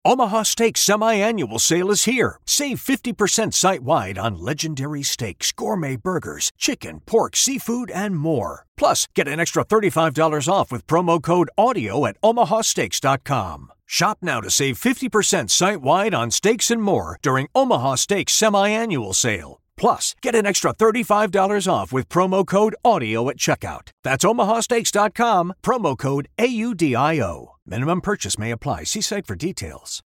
Omaha Steaks Semi-Annual Sale is here. Save 50% site-wide on legendary steaks, gourmet burgers, chicken, pork, seafood, and more. Plus, get an extra $35 off with promo code AUDIO at omahasteaks.com. Shop now to save 50% site-wide on steaks and more during Omaha Steaks Semi-Annual Sale. Plus, get an extra $35 off with promo code AUDIO at checkout. That's omahasteaks.com, promo code AUDIO. Minimum purchase may apply. See site for details.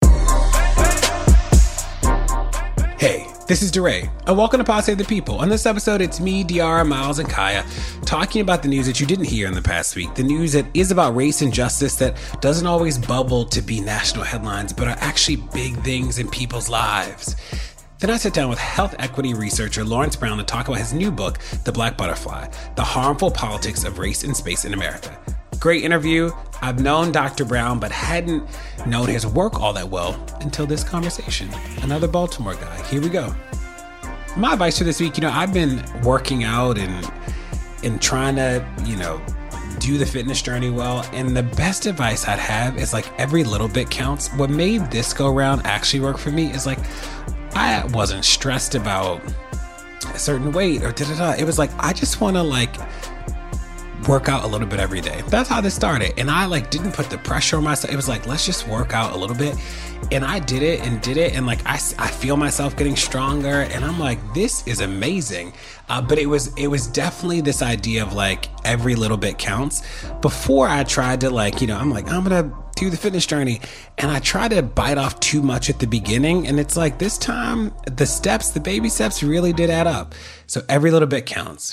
Hey, this is DeRay, and welcome to Pod Save the People. On this episode, it's me, Diara, Miles, and Kaya talking about the news that you didn't hear in the past week. The news that is about race and justice that doesn't always bubble to be national headlines, but are actually big things in people's lives. Then I sit down with health equity researcher Lawrence Brown to talk about his new book, The Black Butterfly, The Harmful Politics of Race and Space in America. Great interview. I've known Dr. Brown, but hadn't known his work all that well until this conversation. Another Baltimore guy. Here we go. My advice for this week, I've been working out and trying to, do the fitness journey well. And the best advice I'd have is every little bit counts. What made this go round actually work for me is I wasn't stressed about a certain weight or da-da-da. It was I just want to work out a little bit every day. That's how this started. And I didn't put the pressure on myself. It was let's just work out a little bit. And I did it. And I feel myself getting stronger. And I'm this is amazing. But it was definitely this idea of every little bit counts. Before I tried to I'm going to do the fitness journey. And I tried to bite off too much at the beginning. And it's this time, the baby steps really did add up. So every little bit counts.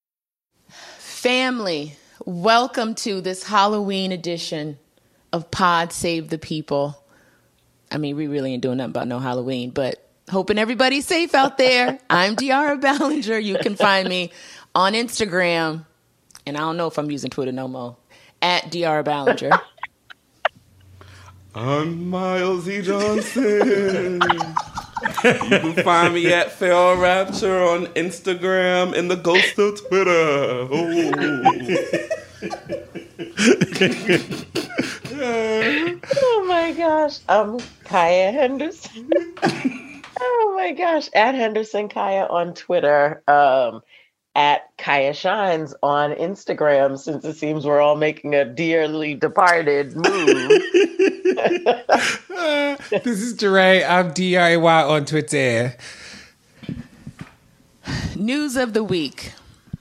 Family, welcome to this Halloween edition of Pod Save the People. I mean, we really ain't doing nothing about no Halloween, but hoping everybody's safe out there. I'm Diara Ballinger. You can find me on Instagram, and I don't know if I'm using Twitter no more, at Diara Ballinger. I'm Miles E. Johnson. You can find me at Feral Rapture on Instagram and the ghost of Twitter. Oh my gosh. I'm Kaya Henderson. Oh my gosh. At Henderson Kaya on Twitter. At Kaya Shines on Instagram, since it seems we're all making a dearly departed move. This is DeRay. I'm DRAY on Twitter. News of the week.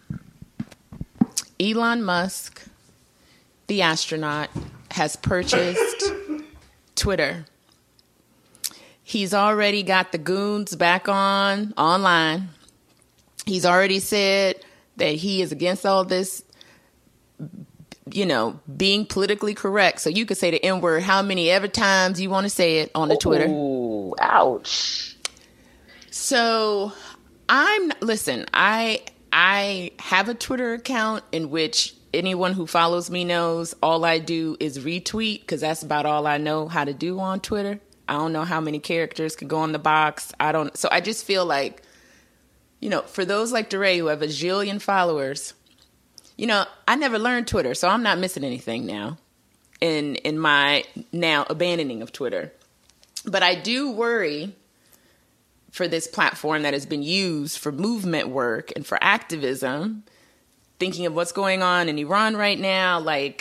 Elon Musk, the astronaut, has purchased Twitter. He's already got the goons back online. He's already said that he is against all this, being politically correct. So you could say the N-word how many ever times you want to say it on the Twitter. Ooh, ouch. So I have a Twitter account in which anyone who follows me knows all I do is retweet, because that's about all I know how to do on Twitter. I don't know how many characters could go on the box. So I just feel for those like DeRay who have a zillion followers, I never learned Twitter, so I'm not missing anything now in my now abandoning of Twitter. But I do worry for this platform that has been used for movement work and for activism, thinking of what's going on in Iran right now.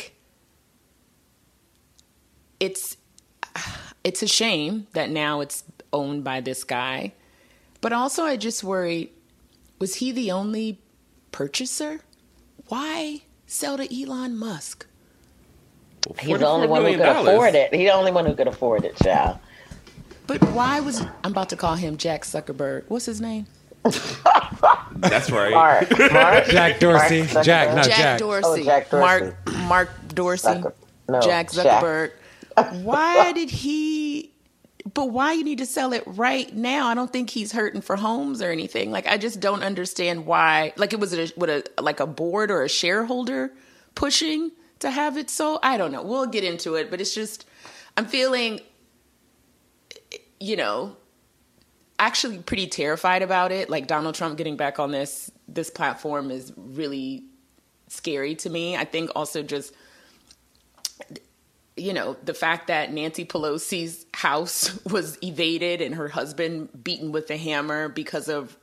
It's a shame that now it's owned by this guy. But also I just worry, was he the only purchaser? Why sell to Elon Musk? He's the only one who could afford it. He's the only one who could afford it, child. But why was... I'm about to call him Jack Zuckerberg. What's his name? That's right. Mark. Jack Dorsey. Jack Dorsey. Oh, Jack Dorsey. Mark Dorsey. Jack Zuckerberg. Why did he... But why you need to sell it right now? I don't think he's hurting for homes or anything. I just don't understand why. It was a board or a shareholder pushing to have it sold. I don't know. We'll get into it, but it's just I'm feeling, actually pretty terrified about it. Donald Trump getting back on this platform is really scary to me. I think also just the fact that Nancy Pelosi's house was evaded and her husband beaten with a hammer because of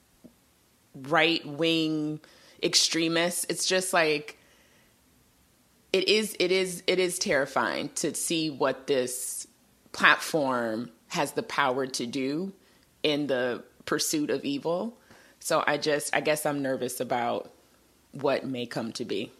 right-wing extremists. It's just like, it is terrifying to see what this platform has the power to do in the pursuit of evil. So I guess I'm nervous about what may come to be.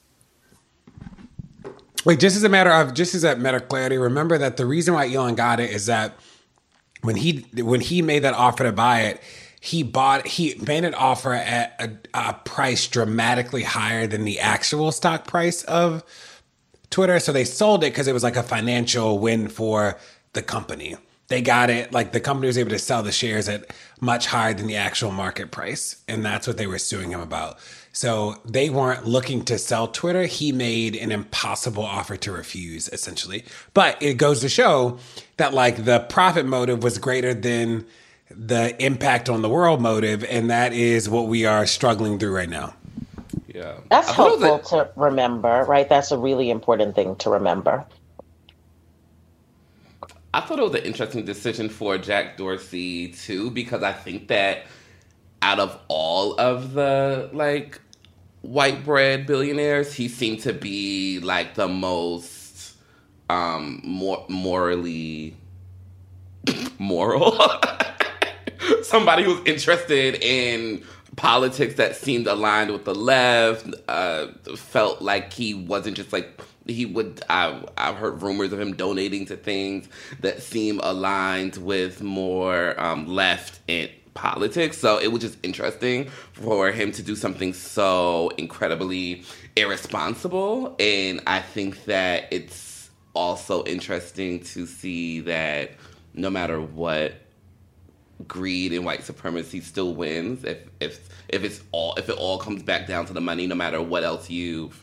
Wait, just as a matter of clarity, remember that the reason why Elon got it is that when he made that offer to buy it, he made an offer at a price dramatically higher than the actual stock price of Twitter. So they sold it because it was like a financial win for the company. They got it, like the company was able to sell the shares at much higher than the actual market price. And that's what they were suing him about. So they weren't looking to sell Twitter. He made an impossible offer to refuse, essentially. But it goes to show that like the profit motive was greater than the impact on the world motive. And that is what we are struggling through right now. Yeah. That's helpful to remember, right? That's a really important thing to remember. I thought it was an interesting decision for Jack Dorsey, too, because I think that out of all of the, like, white bread billionaires, he seemed to be, like, the most morally moral. Somebody who was interested in politics that seemed aligned with the left, felt like he wasn't just, like, I've heard rumors of him donating to things that seem aligned with more left in politics. So it was just interesting for him to do something so incredibly irresponsible. And I think that it's also interesting to see that no matter what, greed and white supremacy still wins. If it all comes back down to the money, no matter what else you've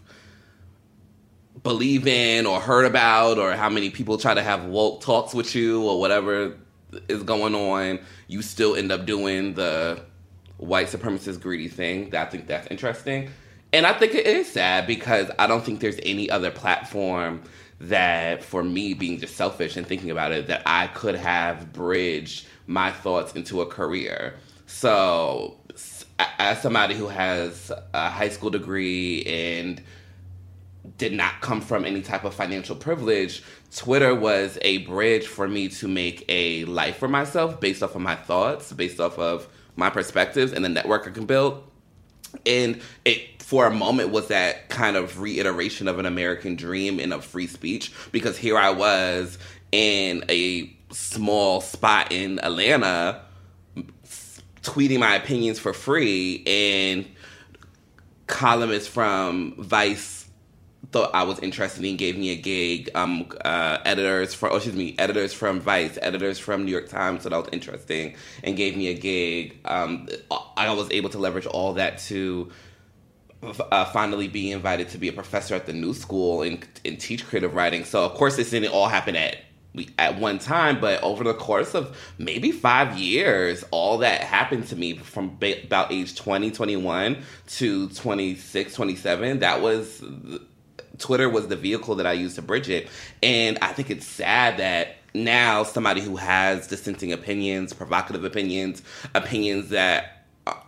believe in or heard about, or how many people try to have woke talks with you or whatever is going on, you still end up doing the white supremacist greedy thing. I think that's interesting. And I think it is sad because I don't think there's any other platform that, for me being just selfish and thinking about it, that I could have bridged my thoughts into a career. So as somebody who has a high school degree and did not come from any type of financial privilege, Twitter was a bridge for me to make a life for myself based off of my thoughts, based off of my perspectives and the network I can build. And it, for a moment, was that kind of reiteration of an American dream and of free speech, because here I was in a small spot in Atlanta tweeting my opinions for free, and columnists from Vice thought I was interested in, gave me a gig. Editors from Vice, editors from New York Times thought I was interesting and gave me a gig. I was able to leverage all that to finally be invited to be a professor at the New School and teach creative writing. So of course this didn't all happen at one time, but over the course of maybe 5 years, all that happened to me from about age 20, 21 to 26, 27. Twitter was the vehicle that I used to bridge it. And I think it's sad that now somebody who has dissenting opinions, provocative opinions that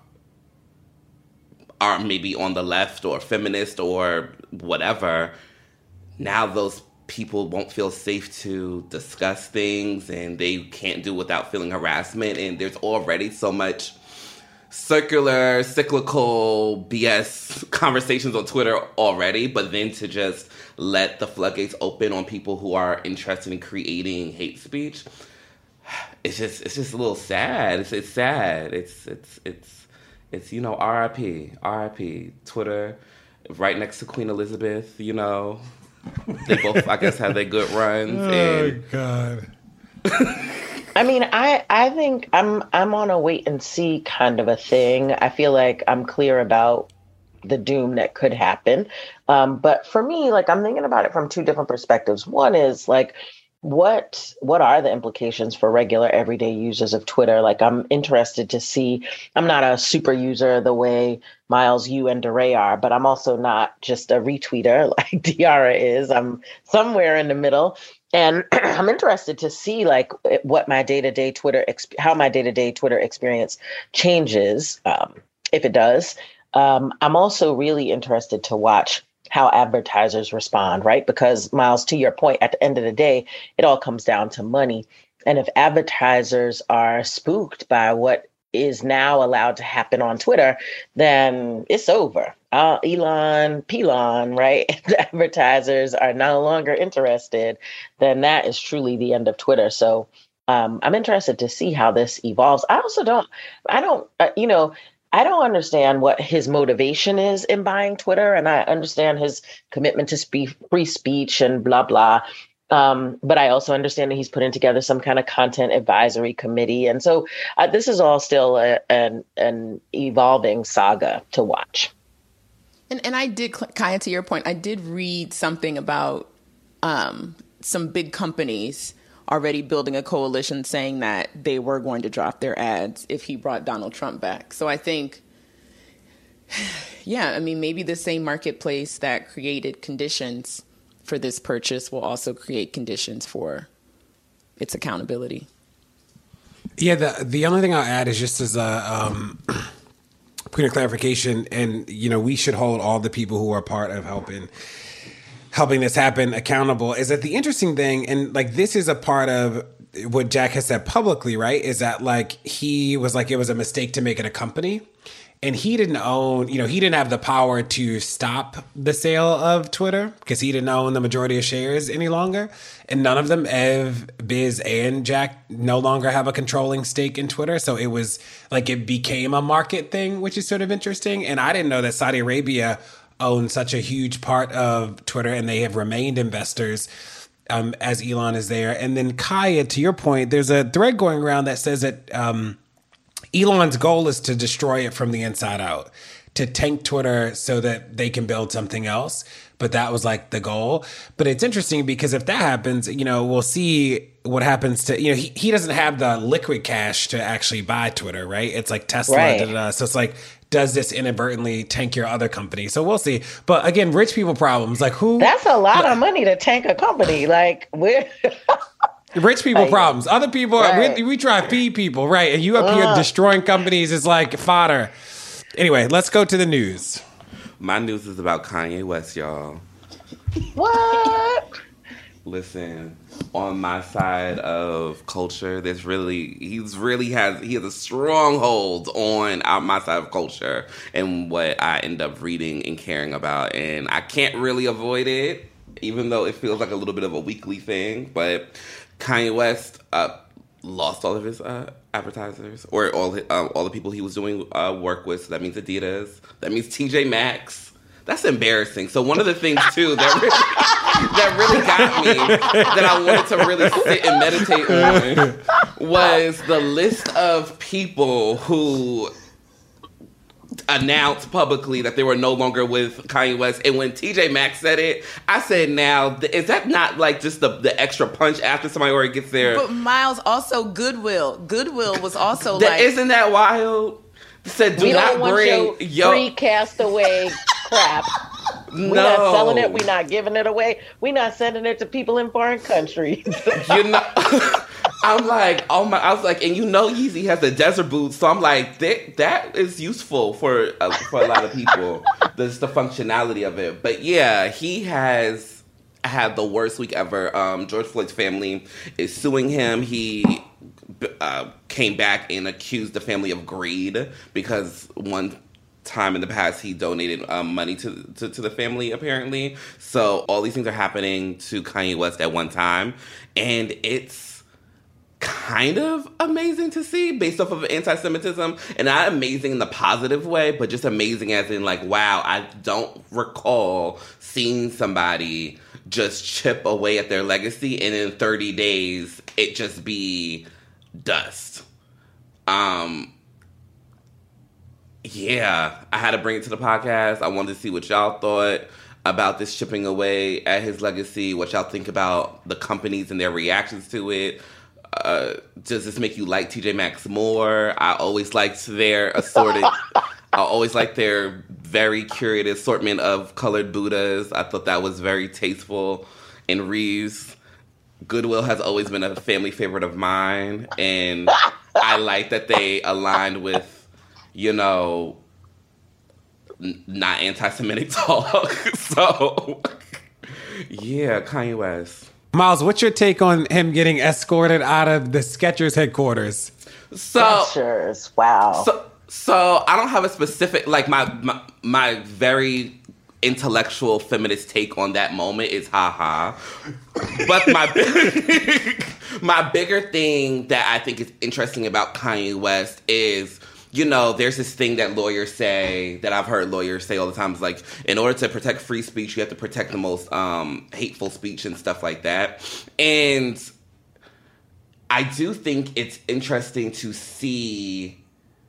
are maybe on the left or feminist or whatever, now those people won't feel safe to discuss things, and they can't do without feeling harassment. And there's already so much circular, cyclical BS conversations on Twitter already, but then to just let the floodgates open on people who are interested in creating hate speech, it's just a little sad. It's sad. It's RIP Twitter, right next to Queen Elizabeth. They both, I guess, have their good runs. Oh God. I mean, I think I'm on a wait and see kind of a thing. I feel like I'm clear about the doom that could happen. But for me, like, I'm thinking about it from two different perspectives. One is like, what are the implications for regular everyday users of Twitter? Like, I'm interested to see. I'm not a super user the way Miles, you and DeRay are, but I'm also not just a retweeter like Diara is. I'm somewhere in the middle, and I'm interested to see like what my day-to-day how my day-to-day Twitter experience changes, if it does. I'm also really interested to watch how advertisers respond, right? Because Miles, to your point, at the end of the day, it all comes down to money. And if advertisers are spooked by what is now allowed to happen on Twitter, then it's over. Elon, Pelon, right? If the advertisers are no longer interested, then that is truly the end of Twitter. So I'm interested to see how this evolves. I don't understand what his motivation is in buying Twitter, and I understand his commitment to free speech and blah, blah. But I also understand that he's putting together some kind of content advisory committee. And so this is all still an evolving saga to watch. And I did, Kaya, to your point, I did read something about some big companies already building a coalition saying that they were going to drop their ads if he brought Donald Trump back. So I think, yeah, I mean, maybe the same marketplace that created conditions for this purchase will also create conditions for its accountability. Yeah, the only thing I'll add is just as a point of clarification, and, we should hold all the people who are part of helping this happen accountable, is that the interesting thing, and like this is a part of what Jack has said publicly, right, is that like he was like it was a mistake to make it a company, and he didn't have the power to stop the sale of Twitter because he didn't own the majority of shares any longer, and none of them, Ev, Biz, and Jack, no longer have a controlling stake in Twitter. So it was like it became a market thing, which is sort of interesting. And I didn't know that Saudi Arabia own such a huge part of Twitter, and they have remained investors as Elon is there. And then Kaya, to your point, there's a thread going around that says that Elon's goal is to destroy it from the inside out, to tank Twitter so that they can build something else. But that was like the goal. But it's interesting because if that happens, we'll see what happens to, he doesn't have the liquid cash to actually buy Twitter, right? It's like Tesla. Right. So it's like, does this inadvertently tank your other company? So we'll see. But again, rich people problems, like who? That's a lot of money to tank a company. Like we're rich people problems. Other people, right. we try to feed people, right? And you up here destroying companies is like fodder. Anyway, let's go to the news. My news is about Kanye West, y'all. What? Listen, on my side of culture, he has a stronghold on my side of culture and what I end up reading and caring about, and I can't really avoid it, even though it feels like a little bit of a weekly thing. But Kanye West lost all of his advertisers, or all the people he was doing work with. So that means Adidas. That means TJ Maxx. That's embarrassing. So one of the things too that really got me, that I wanted to really sit and meditate on, was the list of people who announced publicly that they were no longer with Kanye West. And when TJ Maxx said it, I said, now, is that not like just the extra punch after somebody already gets there? But Miles, also Goodwill. Goodwill was also Isn't that wild? Said, we don't want your free castaway crap. No. We're not selling it. We're not giving it away. We're not sending it to people in foreign countries. I'm like, oh my! I was like, and Yeezy has the desert boots, so I'm like, that is useful for a lot of people. There's the functionality of it, but yeah, he has had the worst week ever. George Floyd's family is suing him. He came back and accused the family of greed because one time in the past he donated money to the family, apparently. So all these things are happening to Kanye West at one time, and it's kind of amazing to see based off of anti-Semitism, and not amazing in the positive way, but just amazing as in like, wow, I don't recall seeing somebody just chip away at their legacy and in 30 days it just be dust. Yeah, I had to bring it to the podcast. I wanted to see what y'all thought. about this chipping away at his legacy? What y'all think about the companies and their reactions to it? Does this make you like TJ Maxx more? I always liked their assorted. I always liked their very curated assortment of colored Buddhas. I thought that was very tasteful. And Reeves, Goodwill has always been a family favorite of mine, and I like that they aligned with, not anti-Semitic talk. So, yeah, Kanye West. Miles, what's your take on him getting escorted out of the Skechers headquarters? Skechers, wow. So I don't have a specific, like, my very intellectual feminist take on that moment is haha. But my bigger thing that I think is interesting about Kanye West is, there's this thing that lawyers say, that I've heard lawyers say all the time, is like, in order to protect free speech, you have to protect the most hateful speech and stuff like that. And I do think it's interesting to see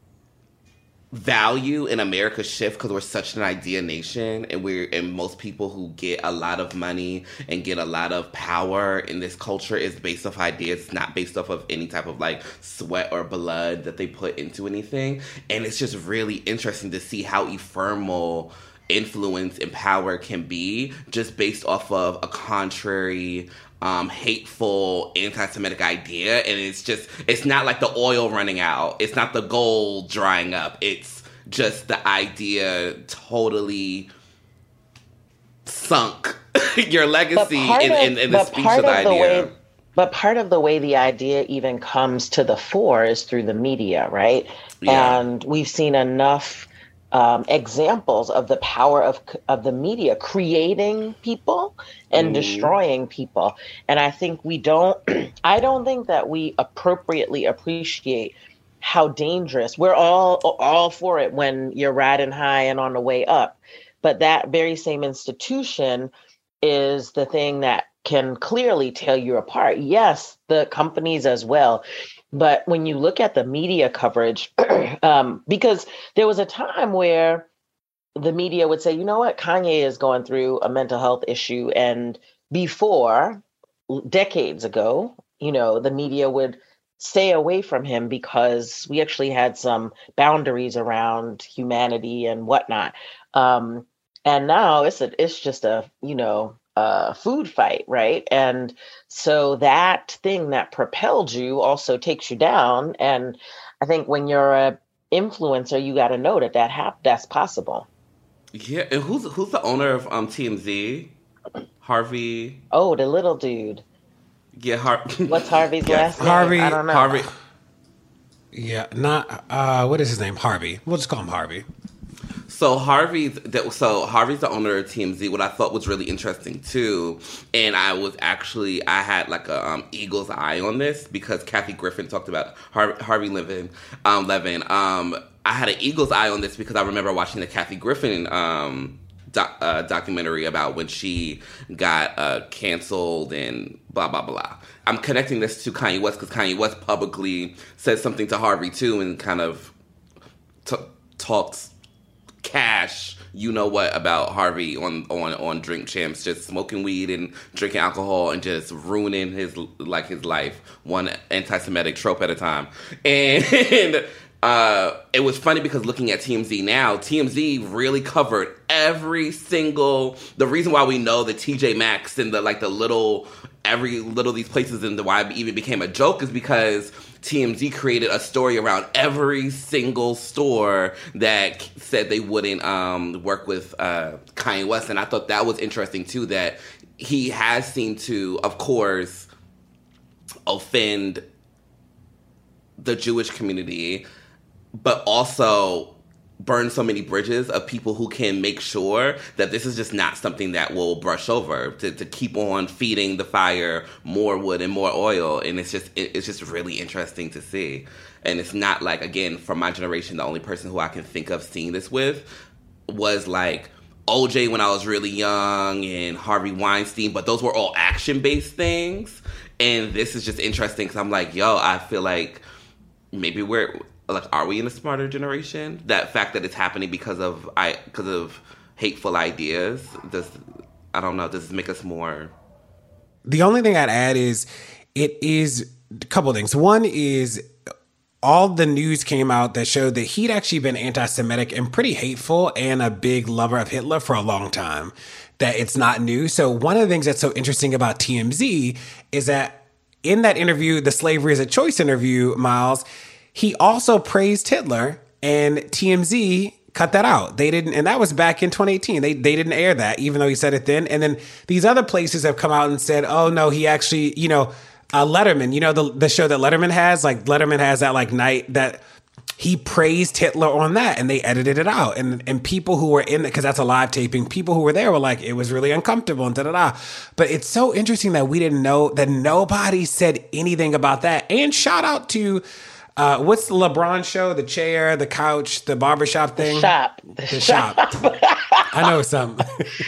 value in America shift, because we're such an idea nation, and most people who get a lot of money and get a lot of power in this culture is based off ideas. It's not based off of any type of like sweat or blood that they put into anything. And it's just really interesting to see how ephemeral influence and power can be just based off of a contrary, hateful, anti-Semitic idea. And it's not like the oil running out. It's not the gold drying up. It's just the idea totally sunk your legacy in the speech of the idea. But part of the way the idea even comes to the fore is through the media, right? Yeah. And we've seen enough examples of the power of the media creating people and destroying people. And I think I don't think that we appropriately appreciate how dangerous. We're all for it when you're riding high and on the way up. But that very same institution is the thing that can clearly tear you apart. Yes, the companies as well. But when you look at the media coverage, because there was a time where the media would say, you know what, Kanye is going through a mental health issue. And before, decades ago, the media would stay away from him because we actually had some boundaries around humanity and whatnot. And now it's just a food fight, right? And so that thing that propelled you also takes you down. And I think when you're a influencer, you got to know that's possible. Yeah, and who's the owner of TMZ? Harvey. Oh, the little dude. Yeah, what's Harvey's last name? Harvey. I don't know. Harvey. Yeah, not what is his name? Harvey. We'll just call him Harvey. So Harvey's the owner of TMZ. What I thought was really interesting too, and I had like a eagle's eye on this because Kathy Griffin talked about Harvey Levin. I had an eagle's eye on this because I remember watching the Kathy Griffin documentary about when she got canceled and blah blah blah. I'm connecting this to Kanye West because Kanye West publicly said something to Harvey too, and kind of talks cash, about Harvey on Drink Champs, just smoking weed and drinking alcohol and just ruining his life, one anti-Semitic trope at a time. And it was funny because looking at TMZ now, TMZ really covered the reason why we know the TJ Maxx and every little these places and why it even became a joke is because TMZ created a story around every single store that said they wouldn't work with Kanye West. And I thought that was interesting, too, that he has seemed to, of course, offend the Jewish community, but also burn so many bridges of people who can make sure that this is just not something that will brush over, to keep on feeding the fire more wood and more oil. And it's just really interesting to see. And it's not like, again, from my generation, the only person who I can think of seeing this with was like OJ when I was really young and Harvey Weinstein, but those were all action-based things. And this is just interesting because I'm like, I feel like maybe are we in a smarter generation? That fact that it's happening because of hateful ideas? Does it make us more? The only thing I'd add is it is a couple of things. One is all the news came out that showed that he'd actually been anti-Semitic and pretty hateful and a big lover of Hitler for a long time, that it's not new. So one of the things that's so interesting about TMZ is that in that interview, the Slavery is a Choice interview, Miles, he also praised Hitler, and TMZ cut that out. They didn't, and that was back in 2018. They didn't air that, even though he said it then. And then these other places have come out and said, oh no, he actually, Letterman, the show that Letterman has, like Letterman has that like night that he praised Hitler on that, and they edited it out. And people who were in it, because that's a live taping, people who were there were like, it was really uncomfortable and da-da-da. But it's so interesting that we didn't know, that nobody said anything about that. And shout out to, what's the LeBron show? The chair, the couch, the barbershop thing? The shop. I know something.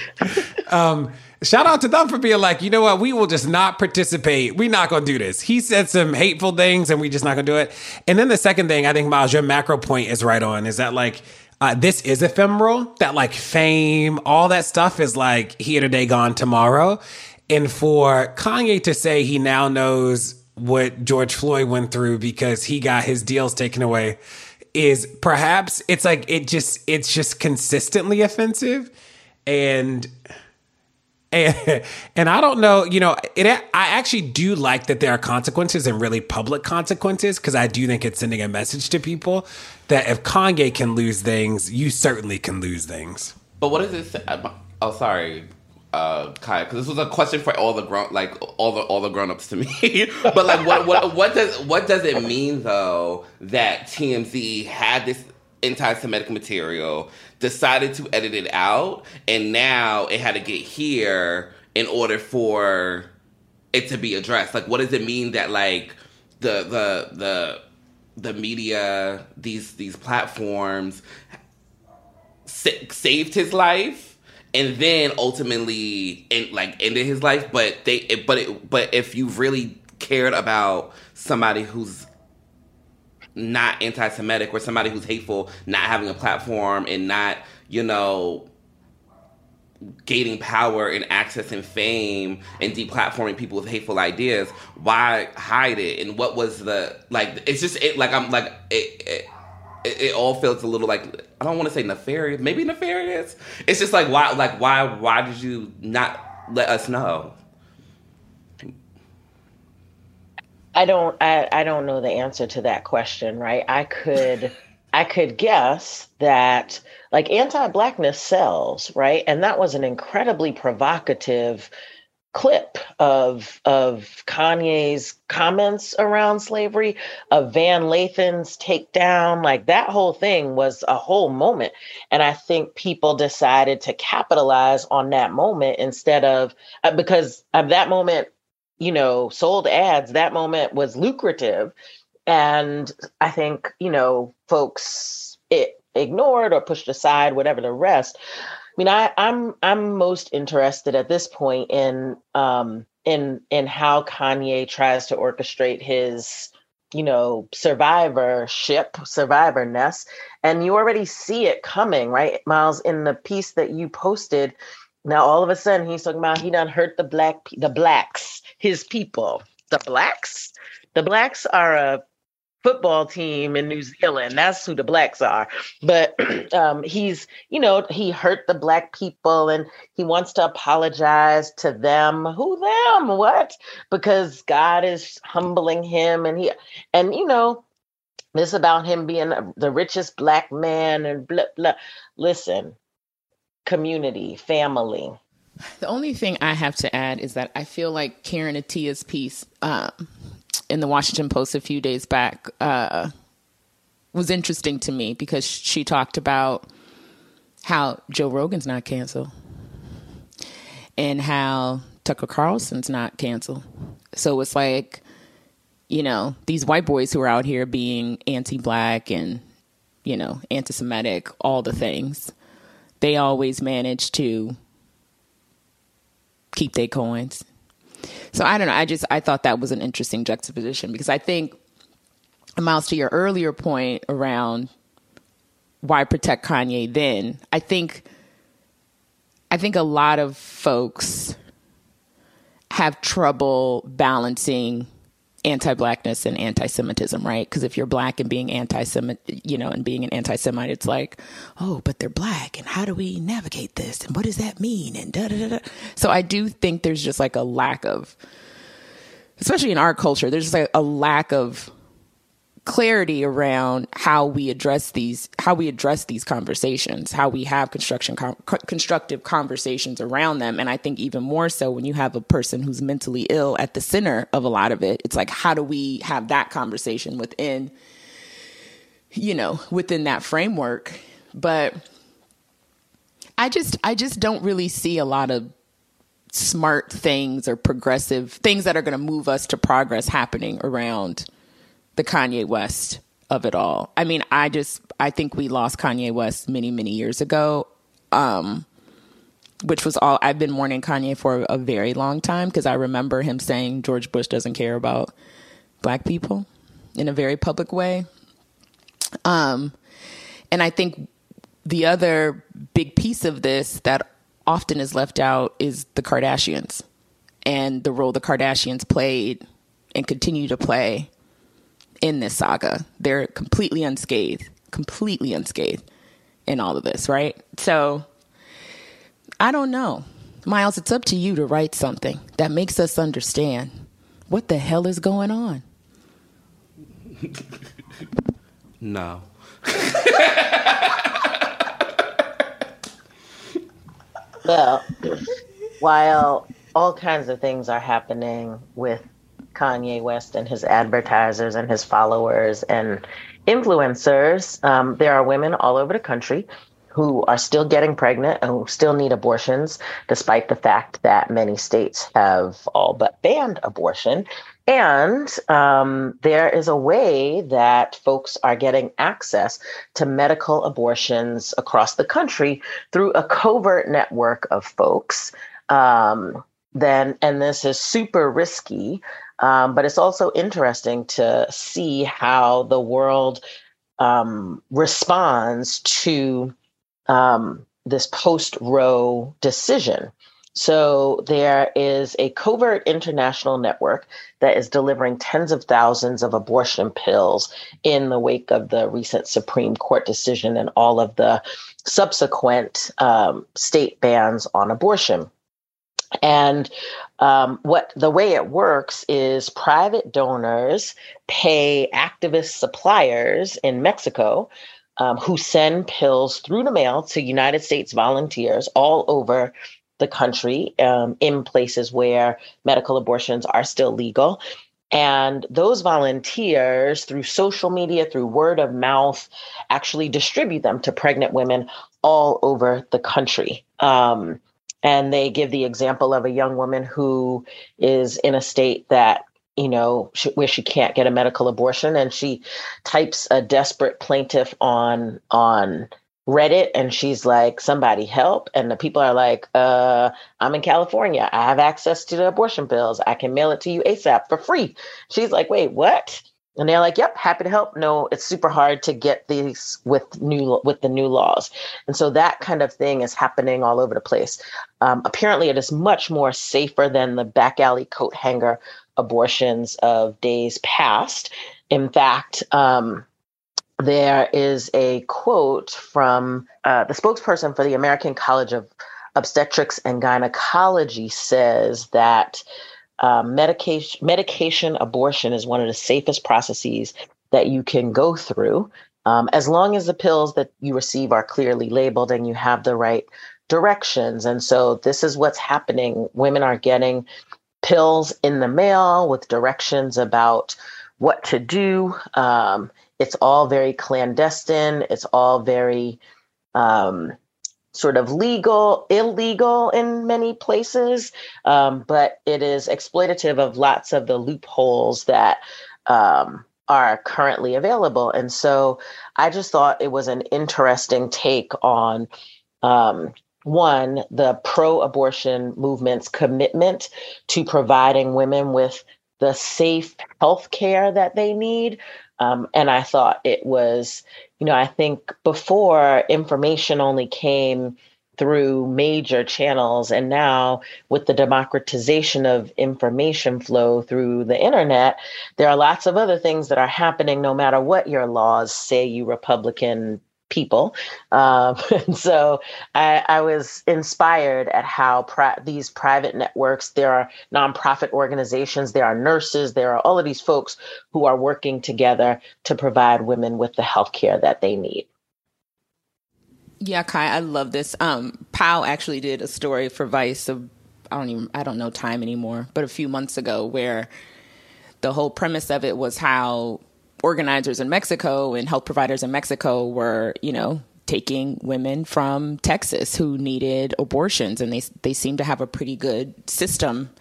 Shout out to them for being like, you know what? We will just not participate. We're not going to do this. He said some hateful things and we just not going to do it. And then the second thing, I think, Miles, your macro point is right on, is that like, this is ephemeral, that like fame, all that stuff is like here today, gone tomorrow. And for Kanye to say he now knows what George Floyd went through because he got his deals taken away is perhaps, it's like, it's just consistently offensive. And I don't know, I actually do like that there are consequences and really public consequences, because I do think it's sending a message to people that if Kanye can lose things, you certainly can lose things. But what does it say? Oh, sorry, Kaya, because this was a question for all the grown-ups to me. But like, what does it mean though that TMZ had this anti-Semitic material, decided to edit it out, and now it had to get here in order for it to be addressed? Like, what does it mean that like the media, these platforms saved his life and then ultimately ended his life? But if you really cared about somebody who's not anti-Semitic or somebody who's hateful not having a platform and not, gaining power and access and fame and deplatforming people with hateful ideas, why hide it? And what was it all feels a little like, I don't want to say nefarious, maybe nefarious. It's just like, why did you not let us know? I don't know the answer to that question, right? I could guess that like anti-Blackness sells, right? And that was an incredibly provocative clip of Kanye's comments around slavery, of Van Lathan's takedown. Like that whole thing was a whole moment. And I think people decided to capitalize on that moment instead of, because of that moment, sold ads, that moment was lucrative. And I think, folks ignored or pushed aside, whatever the rest. I mean, I'm most interested at this point in how Kanye tries to orchestrate his, survivorness. And you already see it coming, right, Miles, in the piece that you posted. Now, all of a sudden, he's talking about he done hurt the blacks, his people. The blacks? The blacks are a football team in New Zealand. That's who the blacks are. But he's, he hurt the black people and he wants to apologize to them. Who them? What? Because God is humbling him. And this about him being the richest black man and blah, blah. Listen. Community, family. The only thing I have to add is that I feel like Karen Attia's piece in the Washington Post a few days back was interesting to me, because she talked about how Joe Rogan's not canceled and how Tucker Carlson's not canceled. So it's like, these white boys who are out here being anti-black and, anti-Semitic, all the things, they always manage to keep their coins. So I don't know. I thought that was an interesting juxtaposition, because I think, Miles, to your earlier point around why protect Kanye then, I think I think a lot of folks have trouble balancing anti-Blackness and anti-Semitism, right? Because if you're Black and being anti-Semite, and being an anti-Semite, it's like, oh, but they're Black, and how do we navigate this? And what does that mean? And da-da-da-da. So I do think there's just like a lack of, especially in our culture, there's just like a lack of clarity around how we address these conversations, how we have constructive conversations around them. And I think even more so when you have a person who's mentally ill at the center of a lot of it, it's like, how do we have that conversation within that framework? But I just don't really see a lot of smart things or progressive things that are going to move us to progress happening around the Kanye West of it all. I mean, I think we lost Kanye West many, many years ago, which was all. I've been mourning Kanye for a very long time because I remember him saying George Bush doesn't care about Black people in a very public way. And I think the other big piece of this that often is left out is the Kardashians and the role the Kardashians played and continue to play in this saga. They're completely unscathed in all of this, right? So I don't know. Miles, it's up to you to write something that makes us understand what the hell is going on. No. Well, while all kinds of things are happening with Kanye West and his advertisers and his followers and influencers, there are women all over the country who are still getting pregnant and who still need abortions, despite the fact that many states have all but banned abortion. And there is a way that folks are getting access to medical abortions across the country through a covert network of folks. And this is super risky, but it's also interesting to see how the world responds to this post-Roe decision. So there is a covert international network that is delivering tens of thousands of abortion pills in the wake of the recent Supreme Court decision and all of the subsequent state bans on abortion. And the way it works is private donors pay activist suppliers in Mexico who send pills through the mail to United States volunteers all over the country in places where medical abortions are still legal. And those volunteers, through social media, through word of mouth, actually distribute them to pregnant women all over the country. And they give the example of a young woman who is in a state that, where she can't get a medical abortion, and she types a desperate plaintiff on Reddit, and she's like, somebody help. And the people are like, I'm in California. I have access to the abortion pills. I can mail it to you ASAP for free. She's like, wait, what? And they're like, yep, happy to help. No, it's super hard to get these with the new laws. And so that kind of thing is happening all over the place. Apparently, it is much more safer than the back alley coat hanger abortions of days past. In fact, there is a quote from the spokesperson for the American College of Obstetrics and Gynecology says that medication abortion is one of the safest processes that you can go through, as long as the pills that you receive are clearly labeled and you have the right directions. And so this is what's happening. Women are getting pills in the mail with directions about what to do. It's all very clandestine. It's all very sort of illegal in many places, but it is exploitative of lots of the loopholes that are currently available. And so I just thought it was an interesting take on, one, the pro-abortion movement's commitment to providing women with the safe health care that they need. And I thought it was, I think before information only came through major channels. And now with the democratization of information flow through the internet, there are lots of other things that are happening no matter what your laws say, you Republican people. And so I was inspired at how these private networks, there are nonprofit organizations, there are nurses, there are all of these folks who are working together to provide women with the healthcare that they need. Yeah, Kai, I love this. Powell actually did a story for Vice of, I don't know time anymore, but a few months ago, where the whole premise of it was how organizers in Mexico and health providers in Mexico were, taking women from Texas who needed abortions, and they seem to have a pretty good system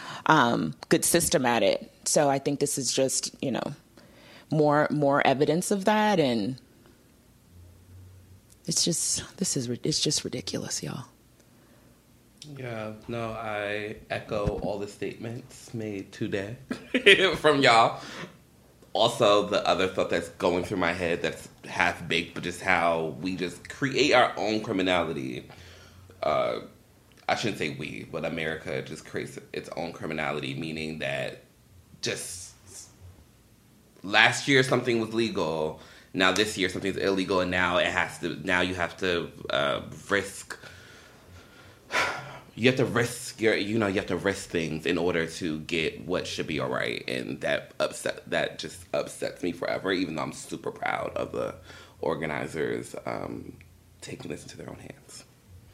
at it. So I think this is just, more evidence of that, and it's just ridiculous, y'all. Yeah, no, I echo all the statements made today from y'all. Also, the other thought that's going through my head that's half-baked, but just how we just create our own criminality. I shouldn't say we, but America just creates its own criminality, meaning that just last year something was legal, now this year something's illegal, and now you have to risk... You have to risk things in order to get what should be all right, and that just upsets me forever. Even though I'm super proud of the organizers taking this into their own hands.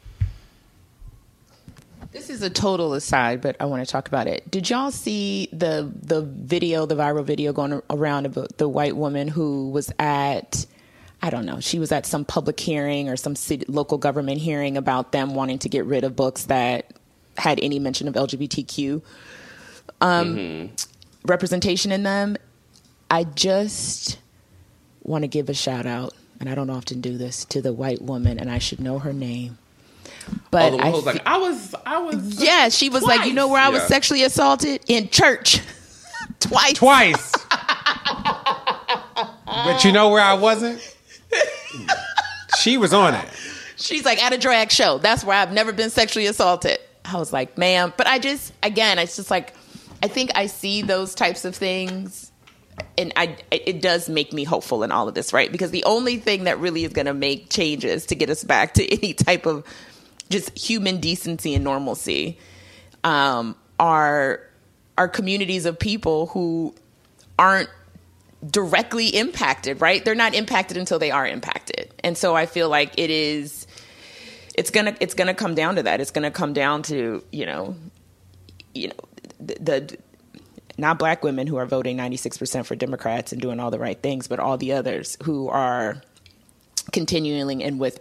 This is a total aside, but I want to talk about it. Did y'all see the viral video going around about the white woman who was at, I don't know, she was at some public hearing or some local government hearing about them wanting to get rid of books that had any mention of LGBTQ representation in them? I just want to give a shout out, and I don't often do this, to the white woman, and I should know her name. But I was yeah, she was twice. Like, where I was sexually assaulted? In church. Twice. But you know where I wasn't? She was on it. She's like, at a drag show. That's where I've never been sexually assaulted. I was like, ma'am. But it's just like, I think I see those types of things, and it does make me hopeful in all of this, right? Because the only thing that really is going to make changes to get us back to any type of just human decency and normalcy are communities of people who aren't directly impacted, right? They're not impacted until they are impacted. And so I feel like it's gonna come down to that. It's gonna come down to, the not black women who are voting 96% for Democrats and doing all the right things, but all the others who are continually and with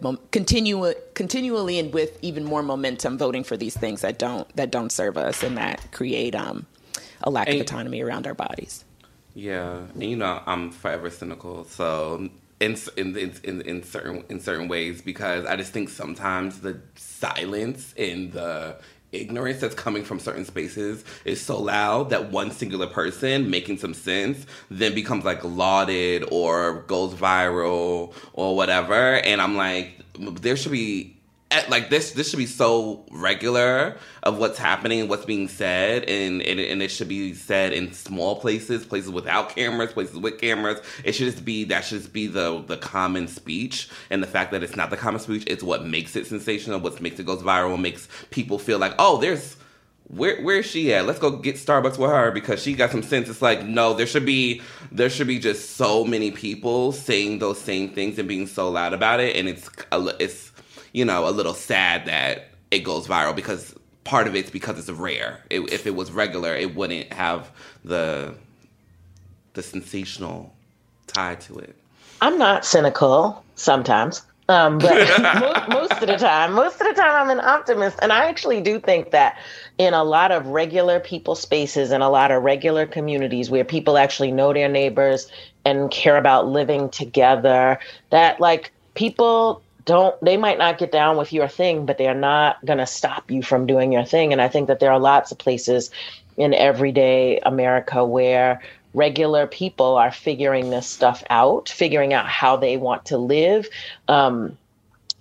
even more momentum voting for these things that don't serve us and that create a lack of autonomy around our bodies. Yeah, and I'm forever cynical. So in certain ways, because I just think sometimes the silence and the ignorance that's coming from certain spaces is so loud that one singular person making some sense then becomes like lauded or goes viral or whatever. And I'm like, there should be this should be so regular of what's happening and what's being said, and it should be said in small places without cameras, places with cameras. That should just be the common speech, and the fact that it's not the common speech is what makes it sensational, what makes it goes viral, what makes people feel like, oh, where is she at? Let's go get Starbucks with her because she got some sense. It's like, no, there should be just so many people saying those same things and being so loud about it, and it's a little sad that it goes viral, because part of it's because it's rare. If it was regular, it wouldn't have the sensational tie to it. I'm not cynical sometimes, but most of the time I'm an optimist. And I actually do think that in a lot of regular people spaces and a lot of regular communities where people actually know their neighbors and care about living together, that like people they might not get down with your thing, but they're not going to stop you from doing your thing. And I think that there are lots of places in everyday America where regular people are figuring this stuff out, figuring out how they want to live,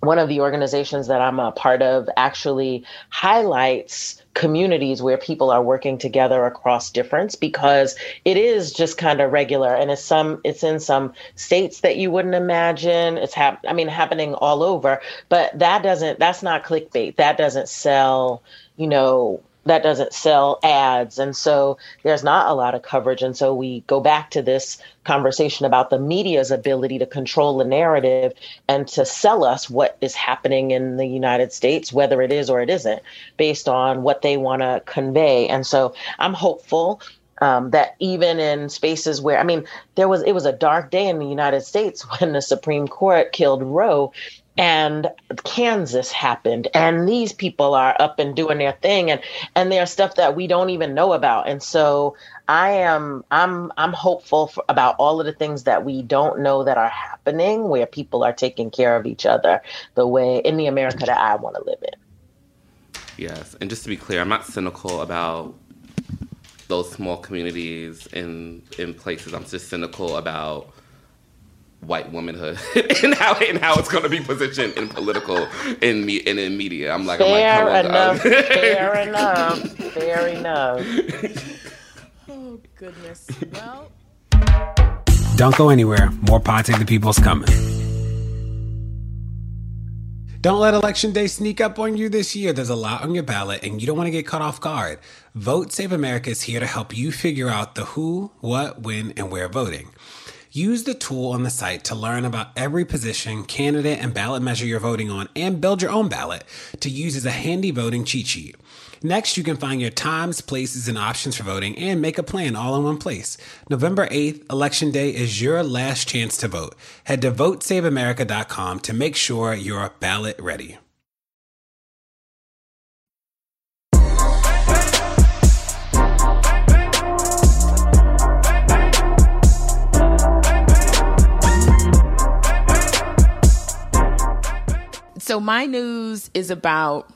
one of the organizations that I'm a part of actually highlights communities where people are working together across difference, because it is just kind of regular, and it's in some states that you wouldn't imagine. It's happening all over, but that's not clickbait. That doesn't sell, that doesn't sell ads. And so there's not a lot of coverage. And so we go back to this conversation about the media's ability to control the narrative and to sell us what is happening in the United States, whether it is or it isn't, based on what they want to convey. And so I'm hopeful that even in spaces where, it was a dark day in the United States when the Supreme Court killed Roe, and Kansas happened, and these people are up and doing their thing, and there's stuff that we don't even know about. And so I'm hopeful about all of the things that we don't know that are happening, where people are taking care of each other the way in the America that I want to live in. Yes, and just to be clear, I'm not cynical about those small communities in places. I'm just cynical about white womanhood and how it's going to be positioned in political in media. Fair enough. Oh goodness. Well, Don't go anywhere. More Pod Save the People's coming. Don't let Election Day sneak up on you this year. There's a lot on your ballot, and you don't want to get caught off guard. Vote Save America is here to help you figure out the who, what, when, and where voting. Use the tool on the site to learn about every position, candidate, and ballot measure you're voting on, and build your own ballot to use as a handy voting cheat sheet. Next, you can find your times, places, and options for voting and make a plan all in one place. November 8th, Election Day, is your last chance to vote. Head to votesaveamerica.com to make sure you're ballot ready. So my news is about,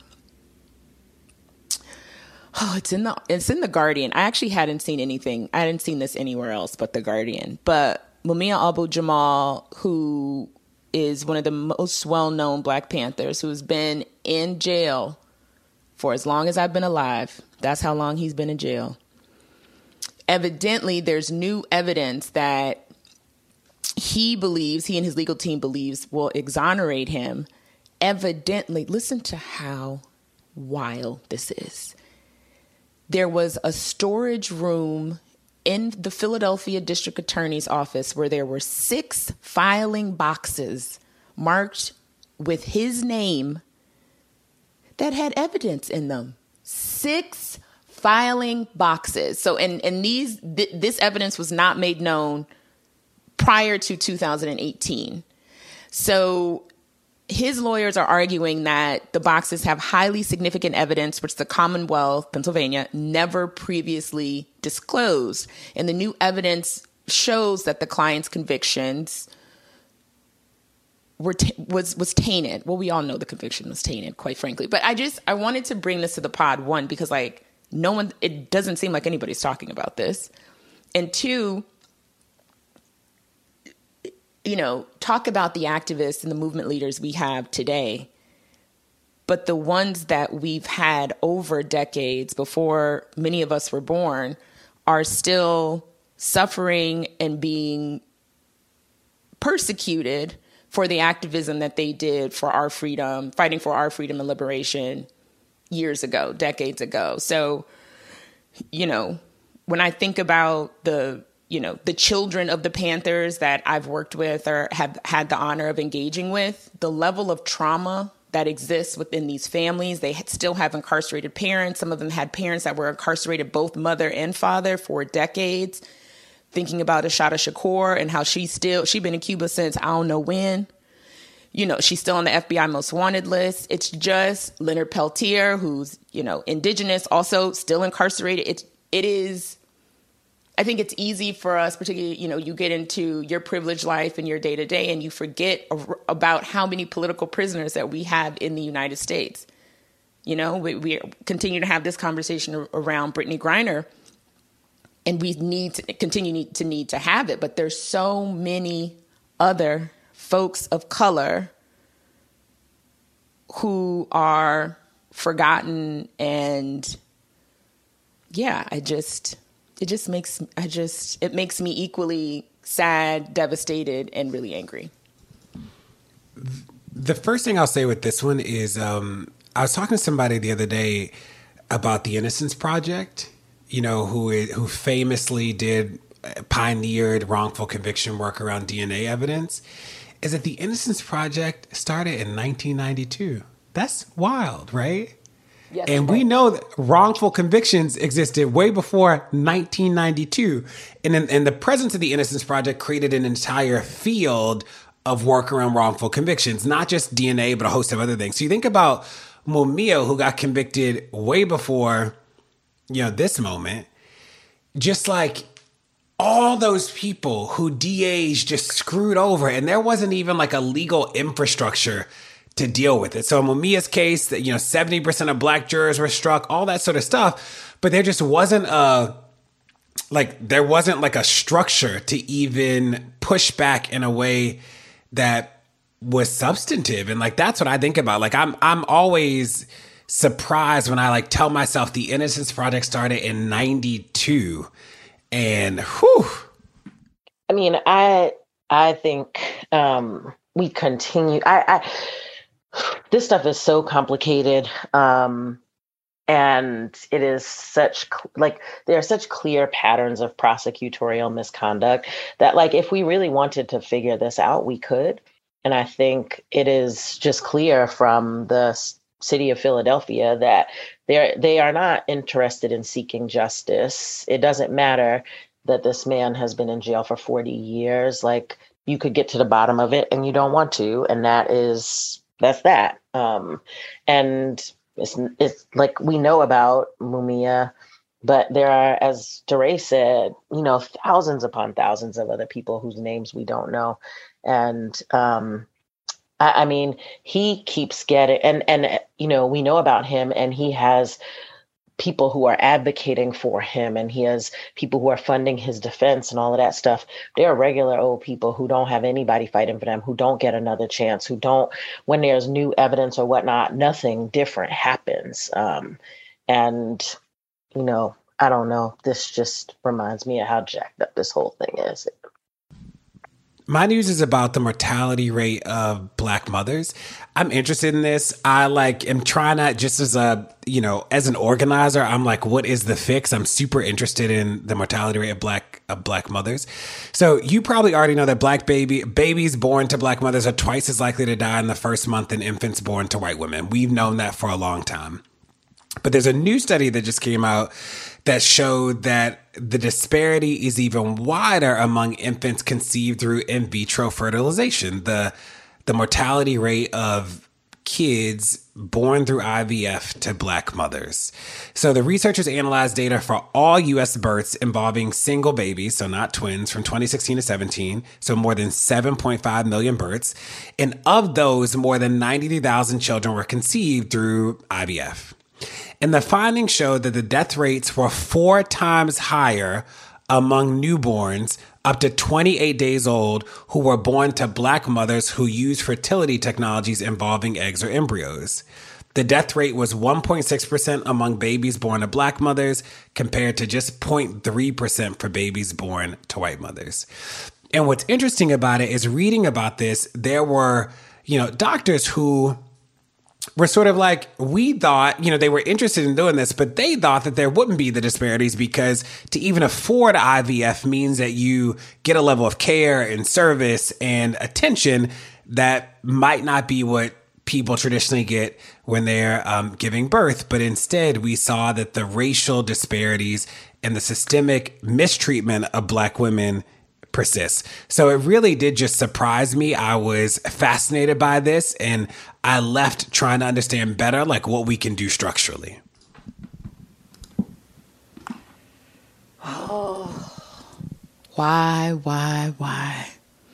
it's in the Guardian. I actually hadn't seen anything. I hadn't seen this anywhere else but the Guardian. But Mumia Abu-Jamal, who is one of the most well-known Black Panthers, who's been in jail for as long as I've been alive. That's how long he's been in jail. Evidently, there's new evidence that he and his legal team believes will exonerate him. Evidently, listen to how wild this is. There was a storage room in the Philadelphia District Attorney's office where there were 6 filing boxes marked with his name that had evidence in them. 6 filing boxes. So, and this evidence was not made known prior to 2018. So his lawyers are arguing that the boxes have highly significant evidence, which the Commonwealth, Pennsylvania, never previously disclosed. And the new evidence shows that the client's convictions was tainted. Well, we all know the conviction was tainted, quite frankly. But I wanted to bring this to the pod, one, because it doesn't seem like anybody's talking about this. And two, talk about the activists and the movement leaders we have today, but the ones that we've had over decades before many of us were born are still suffering and being persecuted for the activism that they did for our freedom, fighting for our freedom and liberation years ago, decades ago. So, when I think about the children of the Panthers that I've worked with or have had the honor of engaging with, the level of trauma that exists within these families. They still have incarcerated parents. Some of them had parents that were incarcerated, both mother and father, for decades. Thinking about Ashada Shakur and how she's been in Cuba since I don't know when. She's still on the FBI most wanted list. It's just Leonard Peltier, who's, indigenous, also still incarcerated. It is, I think it's easy for us, particularly, you get into your privileged life and your day to day and you forget about how many political prisoners that we have in the United States. We continue to have this conversation around Brittany Griner, and we need to continue to have it. But there's so many other folks of color who are forgotten. And yeah, it makes me equally sad, devastated, and really angry. The first thing I'll say with this one is I was talking to somebody the other day about the Innocence Project, who famously pioneered wrongful conviction work around DNA evidence, is that the Innocence Project started in 1992. That's wild, right? Yes, and we know that wrongful convictions existed way before 1992. And the presence of the Innocence Project created an entire field of work around wrongful convictions, not just DNA, but a host of other things. So you think about Mumia, who got convicted way before, this moment, just like all those people who DAs just screwed over, and there wasn't even like a legal infrastructure to deal with it. So in Mumia's case, that 70% of black jurors were struck, all that sort of stuff, but there just wasn't a structure to even push back in a way that was substantive. And that's what I think about. I'm always surprised when I tell myself the Innocence Project started in 92. And whew. I mean, I think we continue. This stuff is so complicated. And it is there are such clear patterns of prosecutorial misconduct that if we really wanted to figure this out, we could. And I think it is just clear from the city of Philadelphia that they are not interested in seeking justice. It doesn't matter that this man has been in jail for 40 years. You could get to the bottom of it and you don't want to. And that's that. And it's we know about Mumia, but there are, as DeRay said, thousands upon thousands of other people whose names we don't know. And I mean, he keeps getting, and we know about him, and he has people who are advocating for him, and he has people who are funding his defense and all of that stuff. There are regular old people who don't have anybody fighting for them, who don't get another chance, who don't, when there's new evidence or whatnot, nothing different happens. And, I don't know, this just reminds me of how jacked up this whole thing is. My news is about the mortality rate of Black mothers. I'm interested in this. I am trying to, just as as an organizer, I'm what is the fix? I'm super interested in the mortality rate of Black mothers. So you probably already know that babies born to Black mothers are twice as likely to die in the first month than infants born to white women. We've known that for a long time. But there's a new study that just came out that showed that the disparity is even wider among infants conceived through in vitro fertilization. The mortality rate of kids born through IVF to Black mothers. So the researchers analyzed data for all U.S. births involving single babies, so not twins, from 2016 to 17, so more than 7.5 million births. And of those, more than 93,000 children were conceived through IVF. And the findings showed that the death rates were 4 times higher among newborns up to 28 days old who were born to Black mothers who used fertility technologies involving eggs or embryos. The death rate was 1.6% among babies born to Black mothers compared to just 0.3% for babies born to white mothers. And what's interesting about it is reading about this, there were, doctors who were sort of we thought, they were interested in doing this, but they thought that there wouldn't be the disparities because to even afford IVF means that you get a level of care and service and attention that might not be what people traditionally get when they're giving birth. But instead, we saw that the racial disparities and the systemic mistreatment of Black women persists. So it really did just surprise me. I was fascinated by this, and I left trying to understand better, what we can do structurally. Oh, why?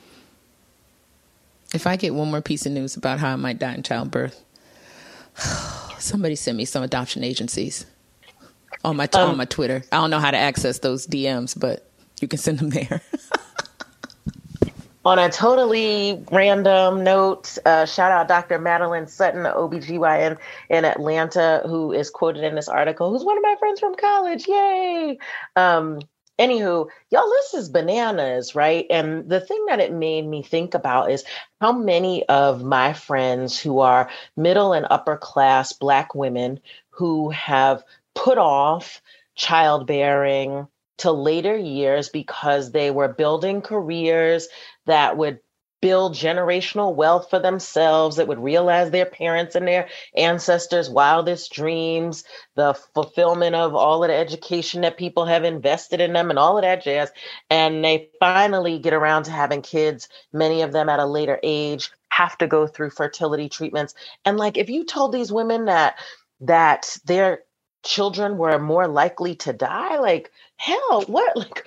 If I get one more piece of news about how I might die in childbirth, somebody send me some adoption agencies on my Twitter. I don't know how to access those DMs, but you can send them there. On a totally random note, shout out Dr. Madeline Sutton, the OBGYN in Atlanta, who is quoted in this article, who's one of my friends from college. Yay! Anywho, y'all, this is bananas, right? And the thing that it made me think about is how many of my friends who are middle and upper class Black women who have put off childbearing to later years because they were building careers that would build generational wealth for themselves, that would realize their parents and their ancestors' wildest dreams, the fulfillment of all of the education that people have invested in them and all of that jazz. And they finally get around to having kids, many of them at a later age, have to go through fertility treatments. And like, if you told these women that their children were more likely to die, like, hell, what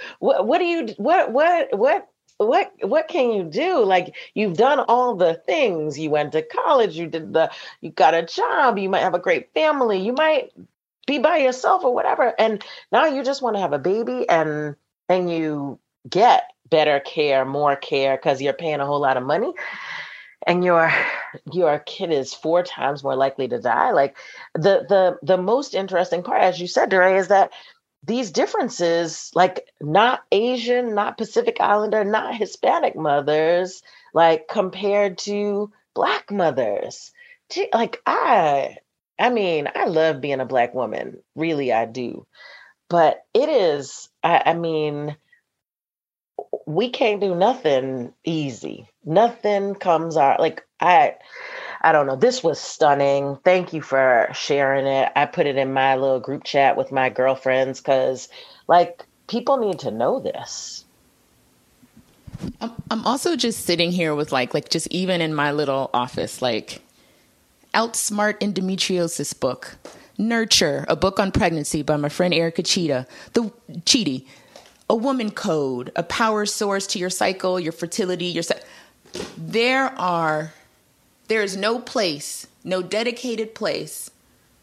can you do? Like, you've done all the things. You went to college, you got a job, you might have a great family, you might be by yourself or whatever. And now you just want to have a baby and you get better care, more care because you're paying a whole lot of money. And your kid is 4 times more likely to die. Like, the most interesting part, as you said, DeRay, is that these differences, like, not Asian, not Pacific Islander, not Hispanic mothers, like, compared to Black mothers. Like, I mean, I love being a Black woman. Really, I do. But it is, I mean, we can't do nothing easy. Nothing comes out, like, I don't know. This was stunning. Thank you for sharing it. I put it in my little group chat with my girlfriends because, like, people need to know this. I'm also just sitting here with like just even in my little office, like, Outsmart Endometriosis book, Nurture, a book on pregnancy by my friend Erica Chidi, A Woman Code, a power source to your cycle, your fertility, there is no place, no dedicated place